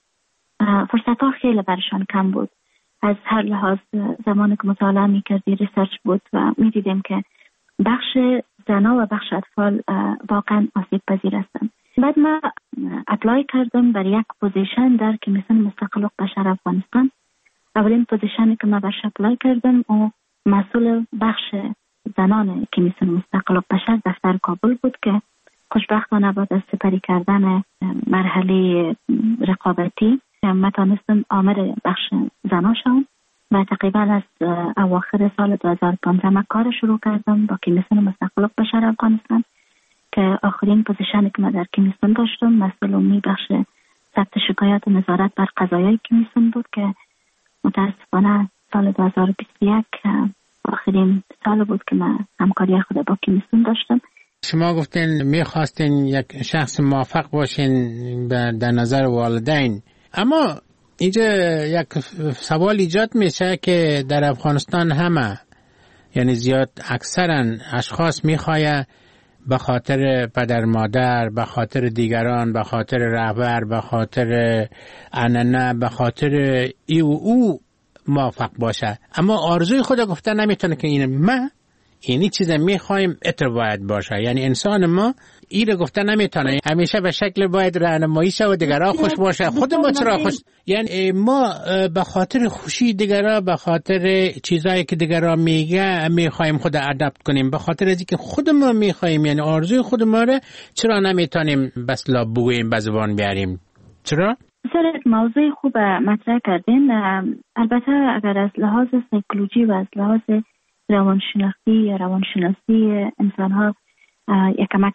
فرصت ها خیلی برشان کم بود. از هر لحاظ زمانی که مطالعه می کردی ریسرچ بود و می دیدیم که بخش زنا و بخش اطفال واقعا آسیب پذیر هستند. بعد ما اپلای کردم بر یک پوزیشن در کمیسیون مستقل حقوق بشر افغانستان. اولین پوزیشنی که ما برش اپلای کردم او مسئول بخش زنان کمیسیون مستقل حقوق بشر دفتر کابل بود که خوشبختانه بعد از سپری کردن مرحله رقابتی من تانستم آمر بخش زنا شدم و تقریبا از اواخر سال دو هزار و پانزده من کار شروع کردم با کمیسیون مستقل حقوق بشر افغانستان که آخرین پوزیشنی که من در کمیسیون داشتم مسئول عمومی بخش ثبت شکایات و نظارت بر قضایای کمیسیون بود که متاسفانه سال دو هزار و بیست و یک آخرین سال بود که من همکاری خود با کمیسیون داشتم. شما گفتین میخواستین یک شخص موفق باشین در نظر والدین، اما اینجا یک سوال ایجاد میشه که در افغانستان همه یعنی زیاد اکثرا اشخاص میخواه به خاطر پدر مادر، به خاطر دیگران، به خاطر رهبر، به خاطر عنعنه، به خاطر ای و او موفق باشه، اما آرزوی خود گفته نمیتونه که این من اینی چیز میخوایم اتر باید باشه. یعنی انسان ما این رو گفته نمیتونه، همیشه به شکل باید راهنمایی شه و دیگران خوش باشه. خود ما چرا خوش؟ یعنی ما به خاطر خوشی دیگران، به خاطر چیزایی که دیگران میگه میخوایم خود ادپت کنیم، به خاطر از اینکه خود ما میخوایم، یعنی آرزوی خود ما رو چرا نمیتونیم بس لاب بگوییم، به زبان بیاریم؟ چرا؟ بسیار موضوع خوب مطرح کردین. البته اگر از لحاظ سایکولوژی و از لحاظ روانشناختی یا روانشناسی انسان ها یک کمک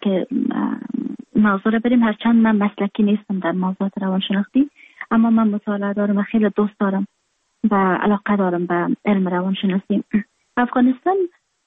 موضوع رو بریم، هرچند من مسلکی نیستم در موضوعات روانشناختی، اما من مطالعه دارم و خیلی دوست دارم و علاقه دارم به علم روانشناسی. افغانستان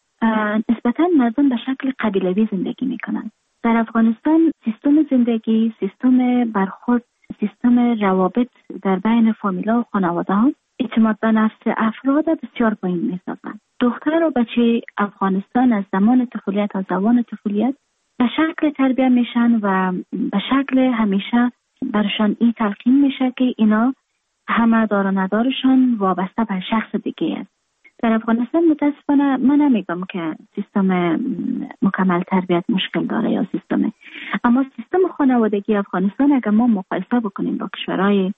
نسبتاً مردم به شکل قبیلوی زندگی میکنن. در افغانستان سیستم زندگی، سیستم برخورد، سیستم روابط در بین فامیلا و خانواده ها اعتماد به نفس افراد بسیار پایین میسازن. دختر و بچه افغانستان از زمان طفولیت تا زمان طفولیت به شکل تربیت میشن و به شکل همیشه برشان این تلقین میشه که اینا همه دار و ندارشان وابسته به شخص دیگه است. در افغانستان متاسفانه من نمیگم که سیستم مکمل تربیت مشکل داره یا سیستم، اما سیستم خانوادگی افغانستان اگر ما مقایسه بکنیم با کشورهای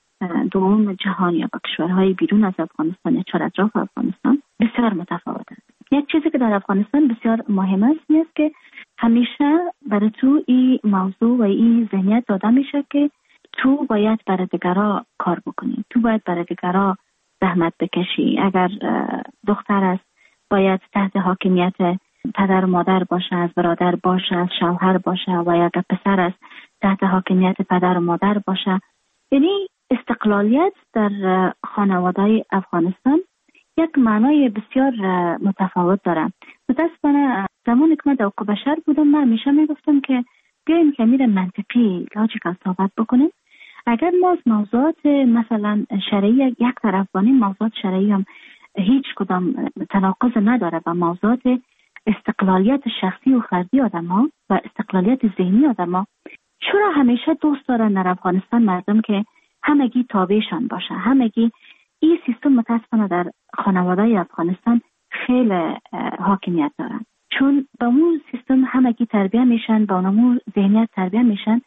دوم جهان یا با کشورهای بیرون از افغانستان یا چهار اطراف افغانستان بسیار متفاوت است. یک چیزی که در افغانستان بسیار مهم است این است که همیشه برای تو این موضوع و این ذهنیت داده میشه که تو باید برای دیگران کار بکنی، تو باید برای دیگران زحمت بکشی. اگر دختر است باید تحت حاکمیت پدر و مادر باشه، از برادر باشه، از شوهر باشه، و اگر پسر است تحت حاکمیت پدر و مادر باشه. یعنی استقلالیت در خانواده افغانستان یک معنای بسیار متفاوت داره. متاسفانه زمانی که من در حقوق بشر بودم من همیشه میگفتم که بیاییم که امیر منطقی لاجیکال صحبت بکنیم. اگر ما از موضوعات مثلا شرعی یک طرف بانیم، موضوعات شرعی هم هیچ کدام تناقض نداره و موضوعات استقلالیت شخصی و فردی آدم ها و استقلالیت ذهنی آدم ها چرا همیشه دوست دارن در افغانستان مردم که همگی تابعشان باشه؟ همگی این سیستم متاسفانه در خانواده افغانستان خیلی حاکمیت دارن، چون با اون سیستم همگی تربیت میشن، با اون ذهنیت تربیت میشن.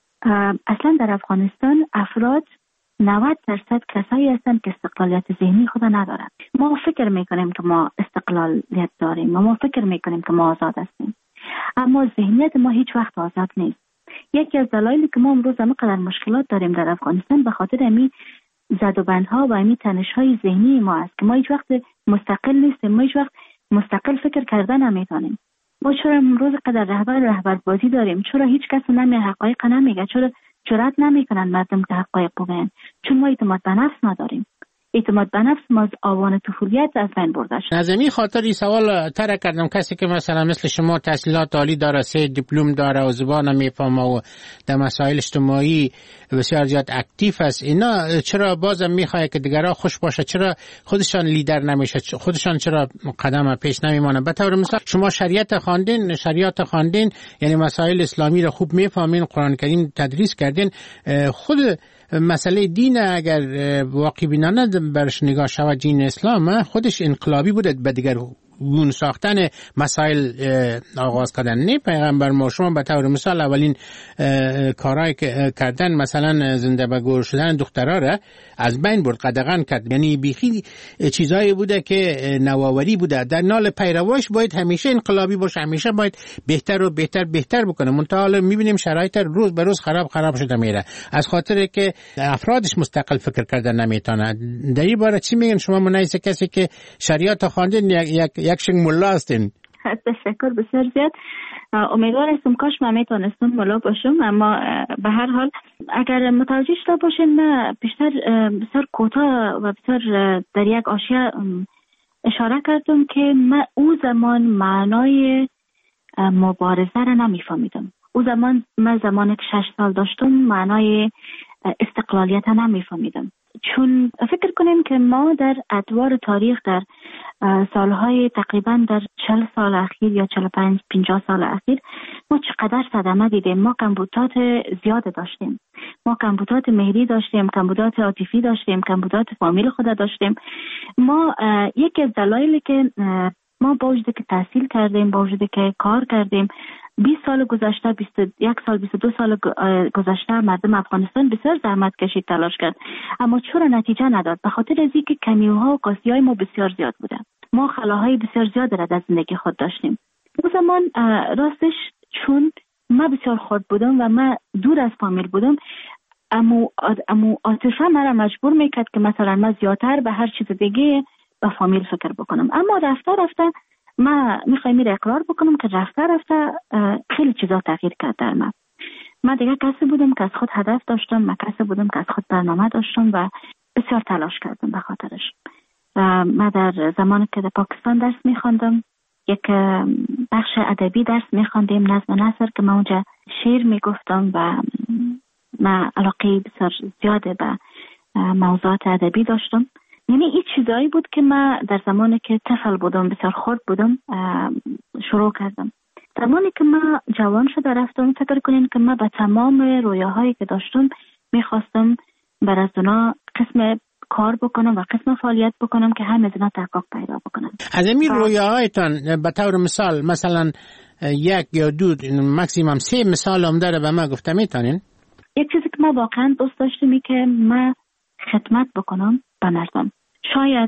اصلا در افغانستان افراد نود درصد کسایی هستند که استقلالیت ذهنی خود ندارن. ما فکر میکنیم که ما استقلالیت داریم و ما فکر میکنیم که ما آزاد هستیم، اما ذهنیت ما هیچ وقت آزاد نیست. یکی از دلایلی که ما امروز همینقدر مشکلات داریم در افغانستان به خاطر امی زد و بندها و امی تنش‌های ذهنی ما است که ما هیچ وقت مستقل نیستیم، ما هیچ وقت مستقل فکر کردن نمیتونیم. ما چرا امروز قدر رهبر رهبر بازی داریم؟ چرا هیچ کس نمی حقایق نمیگه؟ چرا جرأت نمیکنن مردم که حقایق بگن؟ چون ما اعتماد به نفس نداریم. اعتماد به نفس ما از آوان طفولیت از بین برده شد. از این خاطر این سوال طرح کردم کسی که مثلا مثل شما تحصیلات عالی داره، سه دیپلم داره و زبان میفهمه و در مسائل اجتماعی بسیار زیاد اکتیو است، اینا چرا بازم میخواد که دیگرها خوش باشه؟ چرا خودشان لیدر نمیشه؟ خودشان چرا قدم پیش نمیمانه؟ به طور مثال شما شریعت خواندین، شریعت خواندین، یعنی مسائل اسلامی رو خوب میفهمین، قرآن کریم تدریس کردین، خود مسئله دین اگر واقعی بینانه برش نگاه شود دین اسلام خودش انقلابی بوده به دیگر گون ساختن مسائل آغاز کردن. نه پیغمبر ما شما به طور مثال اولین کارهای که کردن مثلا زنده به گور شدن دخترها را از بین برد، قدغن کرد، یعنی بیخی چیزایی بوده که نوآوری بوده. در نال پیرواش باید همیشه انقلابی باشه، همیشه باید بهتر و بهتر بهتر بکنه. منتها حالا میبینیم شرایط روز به روز خراب خراب شده میره از خاطر که افرادش مستقل فکر کردن نمیتونه. در این باره چی میگن شما منایسه کسی که شریعت خواندین یک یک شنگ ملا هستین؟ تشکر بسیار زیاد. امیدوار هستم کاش من میتونستم ملا باشم، اما به هر حال اگر متوجه شده باشین من بیشتر بسیار کوتاه و بسیار در یک آشیه اشاره کردم که من او زمان معنای مبارزه را نمیفهمیدم. او زمان من زمانی که شش سال داشتم معنای استقلالیت را نمیفهمیدم، چون فکر کنیم که ما در ادوار تاریخ در سالهای تقریبا در چهل سال اخیر یا چهل و پنج پنجاه سال اخیر ما چقدر صدمه دیدیم. ما کمبودات زیاد داشتیم، ما کمبودات مهری داشتیم، کمبودات عاطفی داشتیم، کمبودات فامیل خود داشتیم. ما یکی از دلایلی که ما با وجودی که تحصیل کردیم، با وجودی که کار کردیم، بیست سال گذشته، بیست و یک سال، بیست و دو سال گذشته مردم افغانستان بسیار زحمت کشید، تلاش کرد، اما چرا نتیجه نداد؟ به خاطر از اینکه کمیوها و کاسیهای ما بسیار زیاد بوده. ما خلاهای بسیار زیاد را در زندگی خود داشتیم. اون زمان راستش چون ما بسیار خرد بودم و ما دور از فامیل بودم، اما اما عاطفه مرا مجبور میکرد که مثلا ما زیادتر به هر چیز دیگه به فامیل فکر بکنم. اما رفته رفته ما میخوایم میره اقرار بکنم که رفته رفته خیلی چیزا تغییر کرد در من. من دیگه کسی بودم که از خود هدف داشتم، من کسی بودم که از خود برنامه داشتم و بسیار تلاش کردم به خاطرش. من در زمانی که در پاکستان درس میخواندم، یک بخش ادبی درس میخواندیم، نظم نثر، که من اونجا شعر میگفتم و من علاقه بسیار زیاده به موضوعات ادبی داشتم. یعنی این چیزایی بود که من در زمانی که طفل بودم، بسیار خرد بودم، شروع کردم. زمانی که من جوان شده رفتم، فکر کنین که من به تمام رویاهایی که داشتم میخواستم بر از اونا قسم کار بکنم و قسم فعالیت بکنم که همه از اونا تحقق پیدا بکنم. از این رویاهایتان به طور مثال مثلا یک یا دو مکسیمم سه مثال هم داره به من گفته میتونین؟ یک چیزی که من واقعا دوست داشتم اینه که من خدمت بکنم به مردم. شاید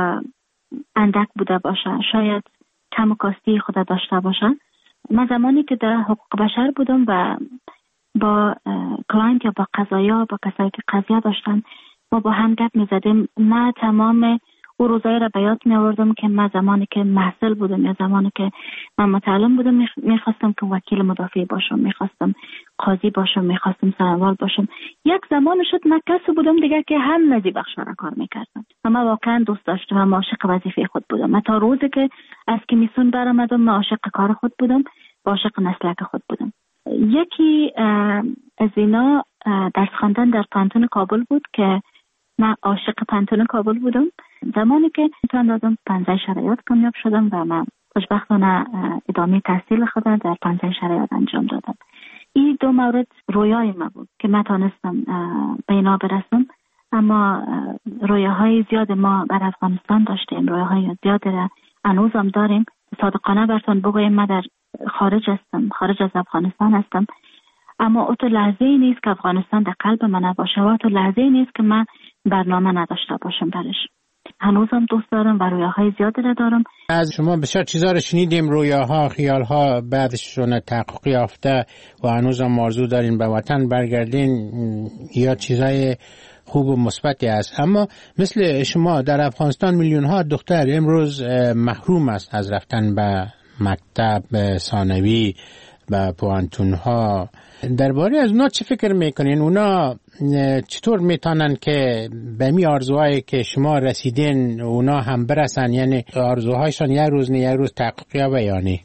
اندک بوده باشه، شاید کم و کاستی خود داشته باشه. من زمانی که در حقوق بشر بودم و با کلاینت یا با قضایا، با کسایی که قضیه داشتن، ما با هم گپ می زدیم. من تمام او روزایی را به یاد می آوردم که من زمانی که محصل بودم یا زمانی که من متعلم بودم میخواستم که وکیل مدافع باشم، میخواستم قاضی باشم، میخواستم سروال باشم. یک زمان شد من کسی بودم دیگه که هم نزی بخشا را کار میکردم و من واقعا دوست داشتم و عاشق وظیفه خود بودم. من تا روزی که از کمیسیون برآمدم من عاشق کار خود بودم و عاشق مسلک خود بودم. یکی از اینا درس خواندن در پانتون کابل بود که من عاشق پانتون کابل بودم. زمانی که امتحان دادم پنجه شرایط کامیاب شدم و من خوشبختانه ادامه تحصیل خودم در پنجه شرایط انجام دادم. این دو مورد رویای من بود که من تانستم به اینا برسم، اما رویاهای زیاد ما بر افغانستان داشتیم، رویاهای زیاد را هنوزم داریم. صادقانه براتون بگویم من در خارج هستم، خارج از افغانستان هستم، اما او تو لحظه ای نیست که افغانستان در قلب من نباشه و او تو لحظه ای نیست که من برنامه نداشته باشم برش. هنوزم دوست دارم و رویاهای زیادی را دارم. از شما بسیار چیزا رو شنیدیم، رویاها، خیالها بعدشون تحقق یافته و هنوزم آرزو دارین به وطن برگردین یا چیزای خوب و مثبتی است. اما مثل شما در افغانستان میلیون ها دختر امروز محروم است از رفتن به مکتب ثانوی و پوانتون ها. درباره از اونا چه فکر میکنین؟ اونا چطور میتونن که به می آرزوهایی که شما رسیدین اونا هم برسن؟ یعنی آرزوهایشان یک روز نه یک روز تحقق یابه یا نه؟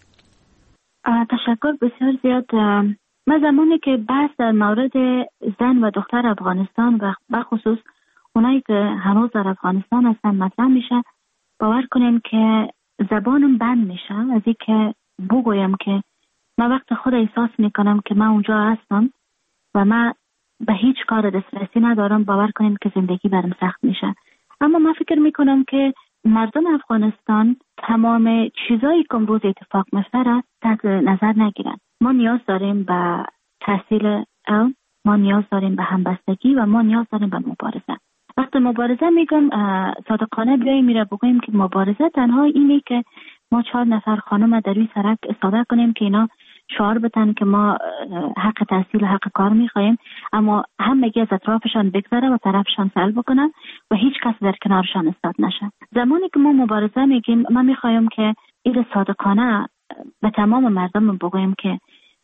تشکر بسیار زیاد. من زمانی که بحث در مورد زن و دختر افغانستان و بخصوص اونایی که هنوز در افغانستان هستن مطرح میشه، باور کنین که زبانم بند میشه از این که بگویم که من وقت خود احساس میکنم که من اونجا هستم و من به هیچ کار دسترسی ندارم. باور کنین که زندگی برام سخت میشه. اما من فکر میکنم که مردم افغانستان تمام چیزایی که امروز اتفاق میفته را تحت نظر نگیرن. ما نیاز داریم به تحصیل علم، ما نیاز داریم به همبستگی و ما نیاز داریم به مبارزه. وقتی مبارزه میگم صادقانه بیاییم میره بگوییم که مبارزه تنها اینه که ما چهار نفر خانم در روی سرک استفاده کنیم که اینا شعار بتن که ما حق تحصیل و حق کار میخوایم، اما همگی از اطرافشان بگذره و طرفشان سلب بکنن و هیچ کس در کنارشان استاد نشه. زمانی که ما مبارزه میگیم، من میخوایم که این صادقانه به تمام مردم بگویم که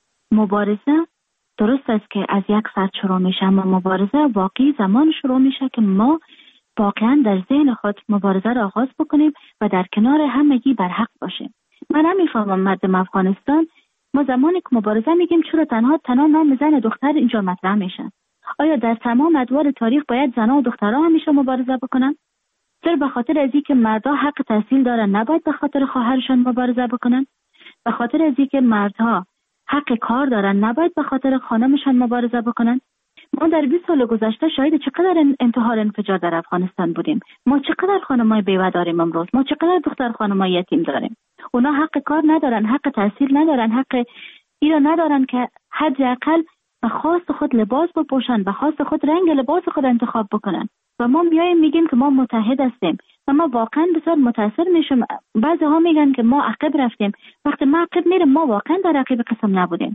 مبارزه درست است که از یک فرد شروع میشه، اما مبارزه واقعی زمان شروع میشه که ما واقعا در ذهن خود مبارزه را آغاز بکنیم و در کنار همگی بر حق باشیم. من نمیفهمم مردم افغانستان، ما زمانی که مبارزه میگیم چرا تنها تنها نام زن دختر اینجا مطرح میشن؟ آیا در تمام ادوار تاریخ باید زنها و دخترها همیشه مبارزه بکنن؟ چرا به خاطر از اینکه مردها حق تحصیل دارن نباید به خاطر خواهرشان مبارزه بکنن؟ به خاطر از اینکه مردها حق کار دارن نباید به خاطر خانمشان مبارزه بکنن؟ ما در بیست سال گذشته شاهد چقدر انتحار انفجار در افغانستان بودیم. ما چقدر خانمای بیوه داریم امروز، ما چقدر دختر خانمای یتیم داریم. اونا حق کار ندارن، حق تحصیل ندارن، حق ایرا ندارن که حداقل به خواست خود لباس بپوشن، به خواست خود رنگ لباس خود انتخاب بکنن. و ما میایم میگیم که ما متحد هستیم و ما واقعا بسیار متاثر میشم. بعضی ها میگن که ما عقب رفتیم. وقتی ما عقب میریم، ما واقعا در عقب قسم نبودیم.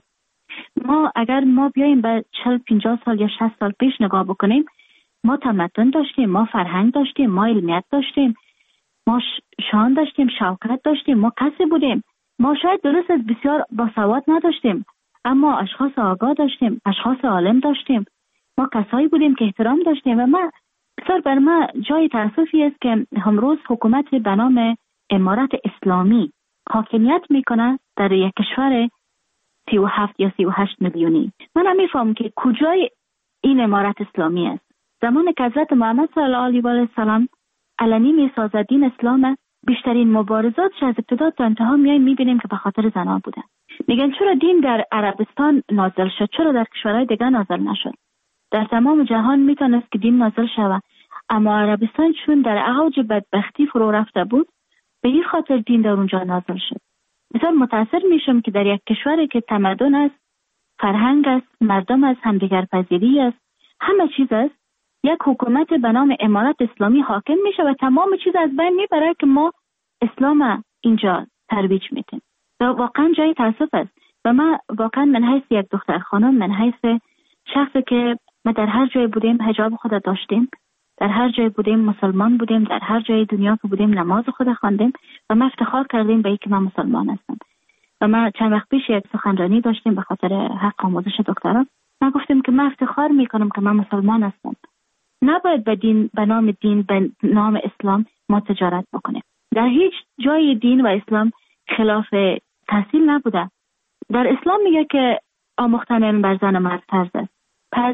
ما اگر ما بیایم به چهل پنجاه سال یا شصت سال پیش نگاه بکنیم، ما تمدن داشتیم، ما فرهنگ داشتیم، ما علمیت داشتیم، ما شان داشتیم، شوکت داشتیم، ما کسی بودیم. ما شاید درست از بسیار باسواد نداشتیم، اما اشخاص آگاه داشتیم، اشخاص عالم داشتیم. ما کسایی بودیم که احترام داشتیم. و ما بسیار بر ما جای تأسفی است که امروز حکومت به نام امارت اسلامی حاکمیت میکنه در یک کشور سی و هفت یا سی و هشت میلیونی. من نمیفهم که کجای این امارت اسلامی است. زمان که حضرت محمد صلی الله علیه و السلام علنی میسازد دین اسلام، بیشترین مبارزاتش از ابتدا تا انتها میایم میبینیم که به خاطر زنان بوده. میگن چرا دین در عربستان نازل شد، چرا در کشورهای دیگه نازل نشد؟ در تمام جهان میتونست که دین نازل شود، اما عربستان چون در اوج بدبختی فرو رفته بود، به این خاطر دین در اونجا نازل شد. بسیار متاثر میشم که در یک کشوری که تمدن است، فرهنگ است، مردم است، همدیگر پذیری است، همه چیز است، یک حکومت به نام امارت اسلامی حاکم میشه و تمام چیز از بین میبره که ما اسلام اینجا ترویج میدیم. و واقعا جای تاسف است. و من واقعا من حیث یک دختر خانم، من حیث شخصی که ما در هر جای بودیم حجاب خود داشتیم، در هر جای بودیم مسلمان بودیم، در هر جای دنیا که بودیم نماز خود خواندیم و ما افتخار کردیم به اینکه من مسلمان هستم. و ما چند وقت پیش یک سخنرانی داشتیم به خاطر حق آموزش دکتران. ما گفتیم که من افتخار میکنم که من مسلمان هستم. نباید به دین، به نام دین، به نام اسلام ما تجارت بکنیم. در هیچ جای دین و اسلام خلاف تحصیل نبوده. در اسلام میگه که آموختن علم بر زن و مرد فرض است. پس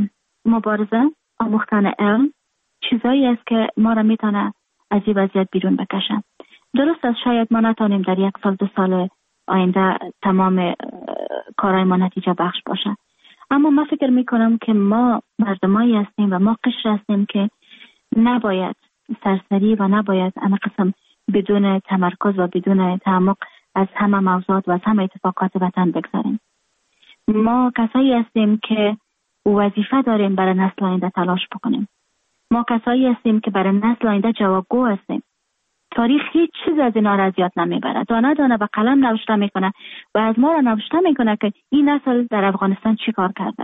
مبارزه، آموختن علم چیزایی است که ما را میتونه از این وضعیت بیرون بکشن. درست است شاید ما نتونیم در یک سال دو سال آینده تمام کارهای ما نتیجه بخش باشه، اما من فکر میکنم که ما مردمایی هستیم و ما قشر هستیم که نباید سرسری و نباید همه قسم بدون تمرکز و بدون تعمق از همه موضوعات و از همه اتفاقات وطن بگذاریم. ما کسایی هستیم که وظیفه داریم برای نسل آینده تلاش بکنیم. ما کسایی هستیم که برای نسل آینده جوابگو هستیم. تاریخ هیچ چیز از اینا را از یاد نمیبره. دانه دانه به قلم نوشته میکنه و از ما را نوشته میکنه که این نسل در افغانستان چی کار کرده.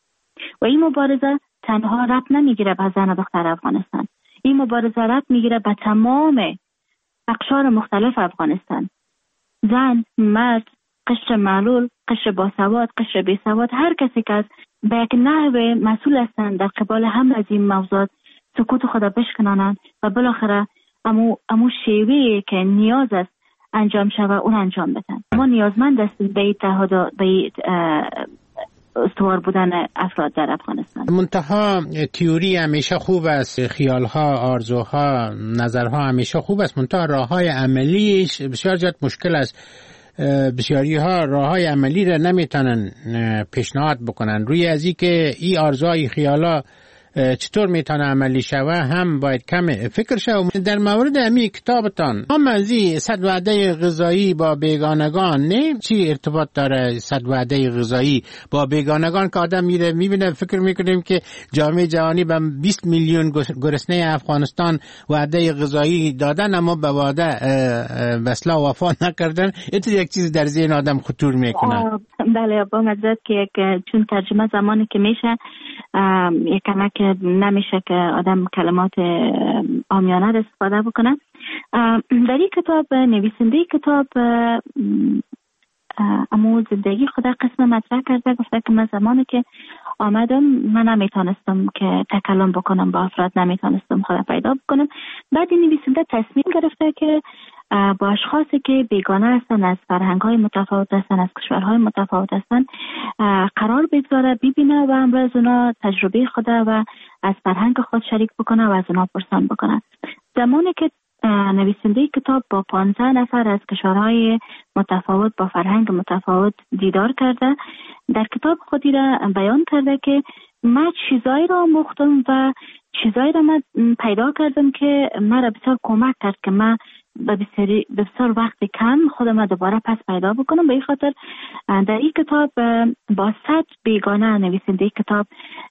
و این مبارزه تنها ربط نمیگیره به زن و دختر افغانستان. این مبارزه ربط میگیره به تمام اقشار مختلف افغانستان. زن، مرد، قشر معلول، قشر باسواد، قشر بیسواد، هر کسی که از به یک نحو مسئول هستند در قبال هم از این موضوعات سکوت خود بشکنانند و بالاخره امو, امو شیوهی که نیاز است انجام شود اون انجام بدن. ما نیازمند هستیم به اتحاد به استوار بودن افراد در افغانستان. منتها تئوری همیشه خوب است، خیالها، آرزوها، نظرها همیشه خوب است، منتها راههای عملیش بسیار زیاد مشکل است. بسیاری ها راه های عملی را نمیتونن پیشنهاد بکنن. روی از این که این آرزوهای خیالا چطور میتونه عملی شوه هم باید کم فکر شوه. در مورد امی کتابتان هم از این صد وعده غذایی با بیگانگان نه چی ارتباط داره؟ صد وعده غذایی با بیگانگان که آدم میره میبینه فکر میکنیم که جامعه جهانی به بیست میلیون گرسنه افغانستان وعده غذایی دادن اما به وعده وصله وفا نکردن. اینطور یک چیز در ذهن آدم خطور میکنه. بله با مزد که یک چون ترجمه زمانی که میشه یک کمک نمیشه که آدم کلمات عامیانه را استفاده بکنه. در این کتاب نویسنده کتاب امو زندگی خدا قسم مطرح کرده، گفته که من زمانی که آمدم من نمیتونستم که تکلم بکنم با افراد، نمیتونستم خدا پیدا بکنم. بعد این نویسنده تصمیم گرفته که با اشخاصی که بیگانه هستن، از فرهنگ‌های متفاوت هستن، از کشورهای متفاوت هستن قرار بگذاره، ببینه و امروز اونا تجربه خود و از فرهنگ خود شریک بکنه و از اونا پرسان بکنه. زمانی که نویسنده کتاب با پانزده نفر از کشورهای متفاوت با فرهنگ متفاوت دیدار کرده، در کتاب خودی را بیان کرده که من چیزایی را آموختم و چیزایی را من پیدا کردم که مرا بسیار کمک کرد که من به بسیار وقت کم خودم دوباره پس پیدا بکنم. به این خاطر در این کتاب با صد بیگانه نویسنده کتاب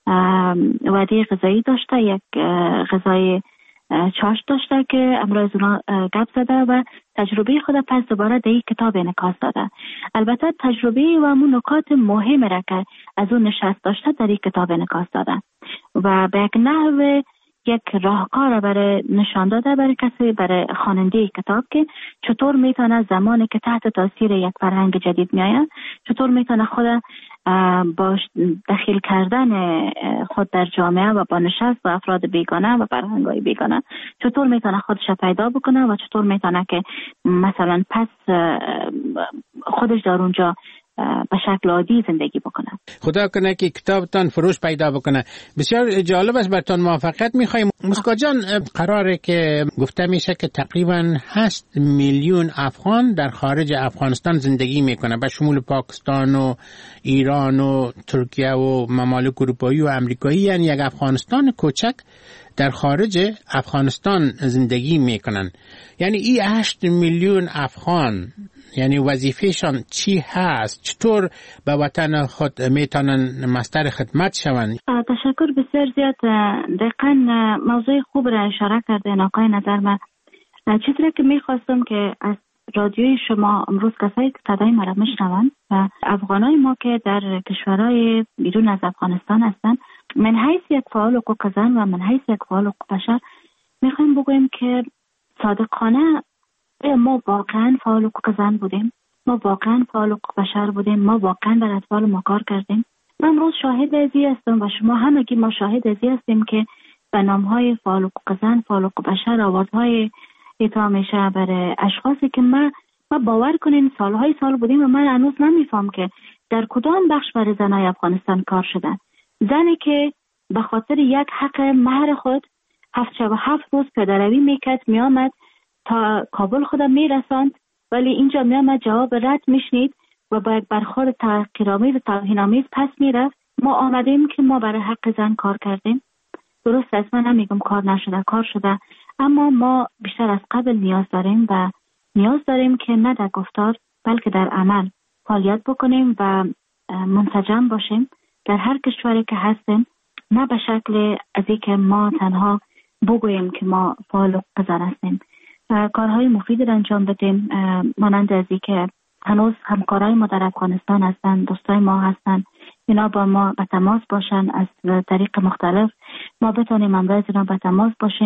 وعده غذایی داشته، یک غذای چاش داشته که امروز اونا گپ زده و تجربه خود پس دوباره در این کتاب انعکاس داده. البته تجربه و همون نکات مهم را که از اون نشست داشته در این کتاب انعکاس داده و به یک نحو یک راهکار برای نشان داده برای کسی، برای خواننده کتاب که چطور میتونه زمانی که تحت تاثیر یک فرهنگ جدید میآید چطور میتونه خود با دخیل کردن خود در جامعه و با نشست با افراد بیگانه و فرهنگ‌های بیگانه چطور میتونه خودش پیدا بکنه و چطور میتونه که مثلا پس خودش در اونجا به شکل عادی زندگی بکنه. خدا کنه که کتابتان فروش پیدا بکنه. بسیار جالب است، براتون موفقیت میخوایم. مسکا جان، قراره که گفته میشه که تقریبا هشت میلیون افغان در خارج افغانستان زندگی میکنه، به شمول پاکستان و ایران و ترکیه و ممالک اروپایی و امریکایی، یعنی یک افغانستان کوچک در خارج افغانستان زندگی میکنن. یعنی این هشت میلیون افغان یعنی وظیفهشان چی هست؟ چطور به وطن خود میتونن مستر خدمت شوند؟ تشکر بسیار زیاد. دقیقاً موضوع خوب را اشاره کرده ناقای نظر. من چیزی که میخواستم که از رادیوی شما امروز کسایی که صدای ما را میشنوند و افغانای ما که در کشورهای بیرون از افغانستان هستند، من حیث یک فعال حقوق زن و من حیث یک فعال حقوق بشر میخوایم بگویم که صادقانه ما واقعا فعال حقوق زن بودیم، ما واقعا فعال حقوق بشر بودیم، ما واقعا در اطفال ما کار کردیم. من امروز شاهد ازی هستم و شما همگی ما شاهد ازی هستیم که به نامهای فعال حقوق زن، فعال حقوق بشر آوازهای اعطا میشه برای اشخاصی که ما ما باور کنین سالهای سال بودیم و من هنوز نمیفهم که در کدام بخش برای زنای افغانستان کار شدن. زنی که به خاطر یک حق مهر خود هفت شب و هفت روز پیاده‌روی میکرد، میامد تا کابل خودم میرساند، ولی اینجا میامد جواب رد میشنید و با یک برخورد تحقیرآمیز و توهین‌آمیز پس میرفت. ما آمدیم که ما برای حق زن کار کردیم. درست است، من نمیگم کار نشده، کار شده، اما ما بیشتر از قبل نیاز داریم و نیاز داریم که نه در گفتار بلکه در عمل فعالیت بکنیم و منسجم باشیم در هر کشوری که هستیم، نه به شکل از اینکه ما تنها بگوییم که ما فعال حقوق زن هستیم. کارهای مفید را انجام بدیم، مانند از اینکه هنوز همکارای ما در افغانستان هستن، دوستای ما هستن، اینا با ما به تماس باشن از طریق مختلف، ما بتونیم امروز اینا به تماس باشیم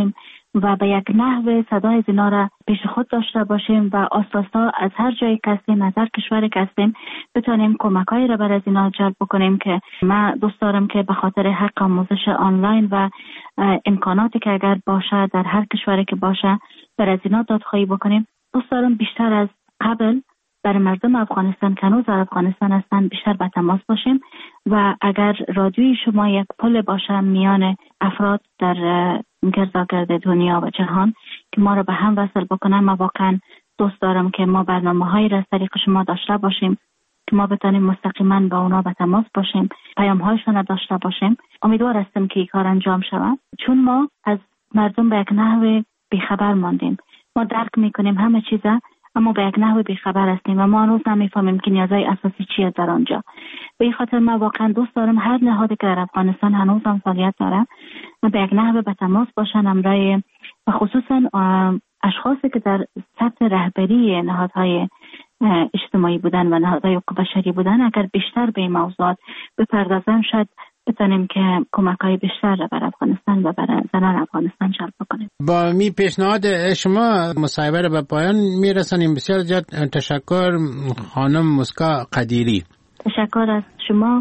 و به یک نحو صدای زینا را پیش خود داشته باشیم و آساسا از هر جایی که هستیم، از هر کشوری که هستیم، بتونیم کمکایی را برای زینا جلب بکنیم. که من دوست دارم که به خاطر حق آموزش آنلاین و امکاناتی که اگر باشه در هر کشوری که باشه برای زینا دادخواهی بکنیم. دوست دارم بیشتر از قبل برای مردم افغانستان که هنوز در افغانستان هستن بیشتر به تماس باشیم و اگر رادیوی شما یک پل باشه میان افراد در گرداگرد دنیا و جهان که ما رو به هم وصل بکنن، ما واقعا دوست دارم که ما برنامه‌هایی را از طریق شما داشته باشیم که ما بتانیم مستقیما با اونا به تماس باشیم، پیام‌هایشون را داشته باشیم. امیدوار هستم که این کار انجام شود، چون ما از مردم به یک نحو بیخبر ماندیم. ما درک میکنیم همه چیزا، اما به یک نحو بیخبر هستیم و ما هنوز نمیفهمیم که نیازهای اساسی چیه در آنجا. به این خاطر من واقعا دوست دارم هر نهادی که در افغانستان هنوز هم فعالیت داره به یک نحو به تماس باشن امرای و خصوصا اشخاصی که در سطح رهبری نهادهای اجتماعی بودن و نهادهای حقوق بشری بودن اگر بیشتر به این موضوعات بپردازن شاید بتونیم که کمک‌های بیشتر را بر افغانستان و بر زنان افغانستان جلب بکنیم. با می پیشنهاد شما مصاحبه را به پایان میرسانیم. بسیار زیاد تشکر خانم مسکا قدیری. تشکر از شما.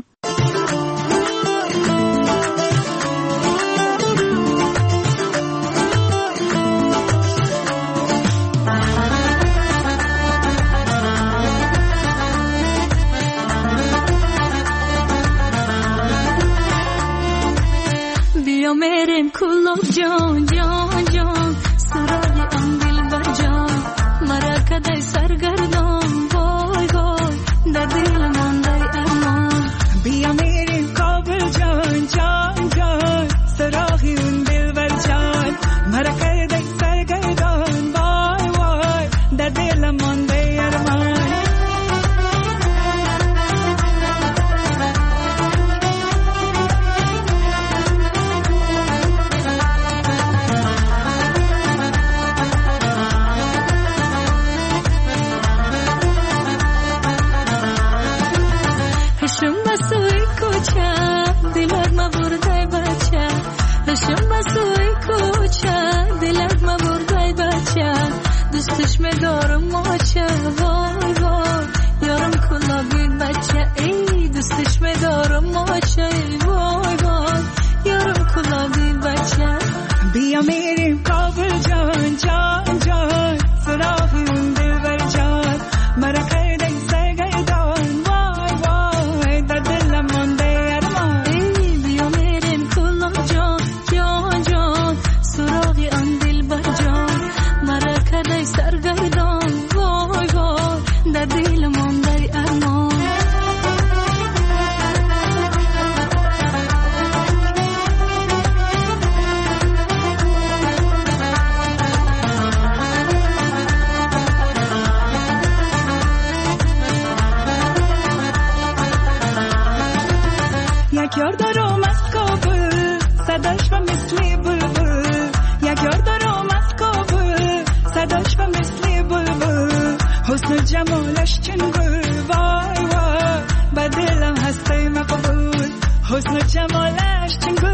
بیا میریم کلوب جان جان جان سراغ آن دلبر جان مرا کدای سرگردان وای وای در دل مانده ارمان. بیا میریم کابل جان جان جان سراغ اون دلبر جان مرا کدای سرگردان وای وای در دل مانده ارمان. شم بسوی کوچه دلت ما بردای بچه شم بسوی کوچه دلت ما بردای بچه دوستش میدارم ماچه وای وای یارم کلا بید بچه ای دوستش میدارم ماچه وای وای یارم کلا بید بچه. بیا میریم کابل جان جان جان سراغ اون دلبر جان مرا قیدی سرگردان وای وای در دلم مانده ارمان. ای بیا میریم کلا جان جان جان سراغ آن دلبر جان مرا قیدی سرگردان وای وای در دل مانده ارمان. یک یار دارم از کابل صداش و مثل بلبل یک یار دارم از کابل صداش و مثل بلبل حسن جمالش چون گل وای وای به دلم هسته مقبول حسن جمالش چون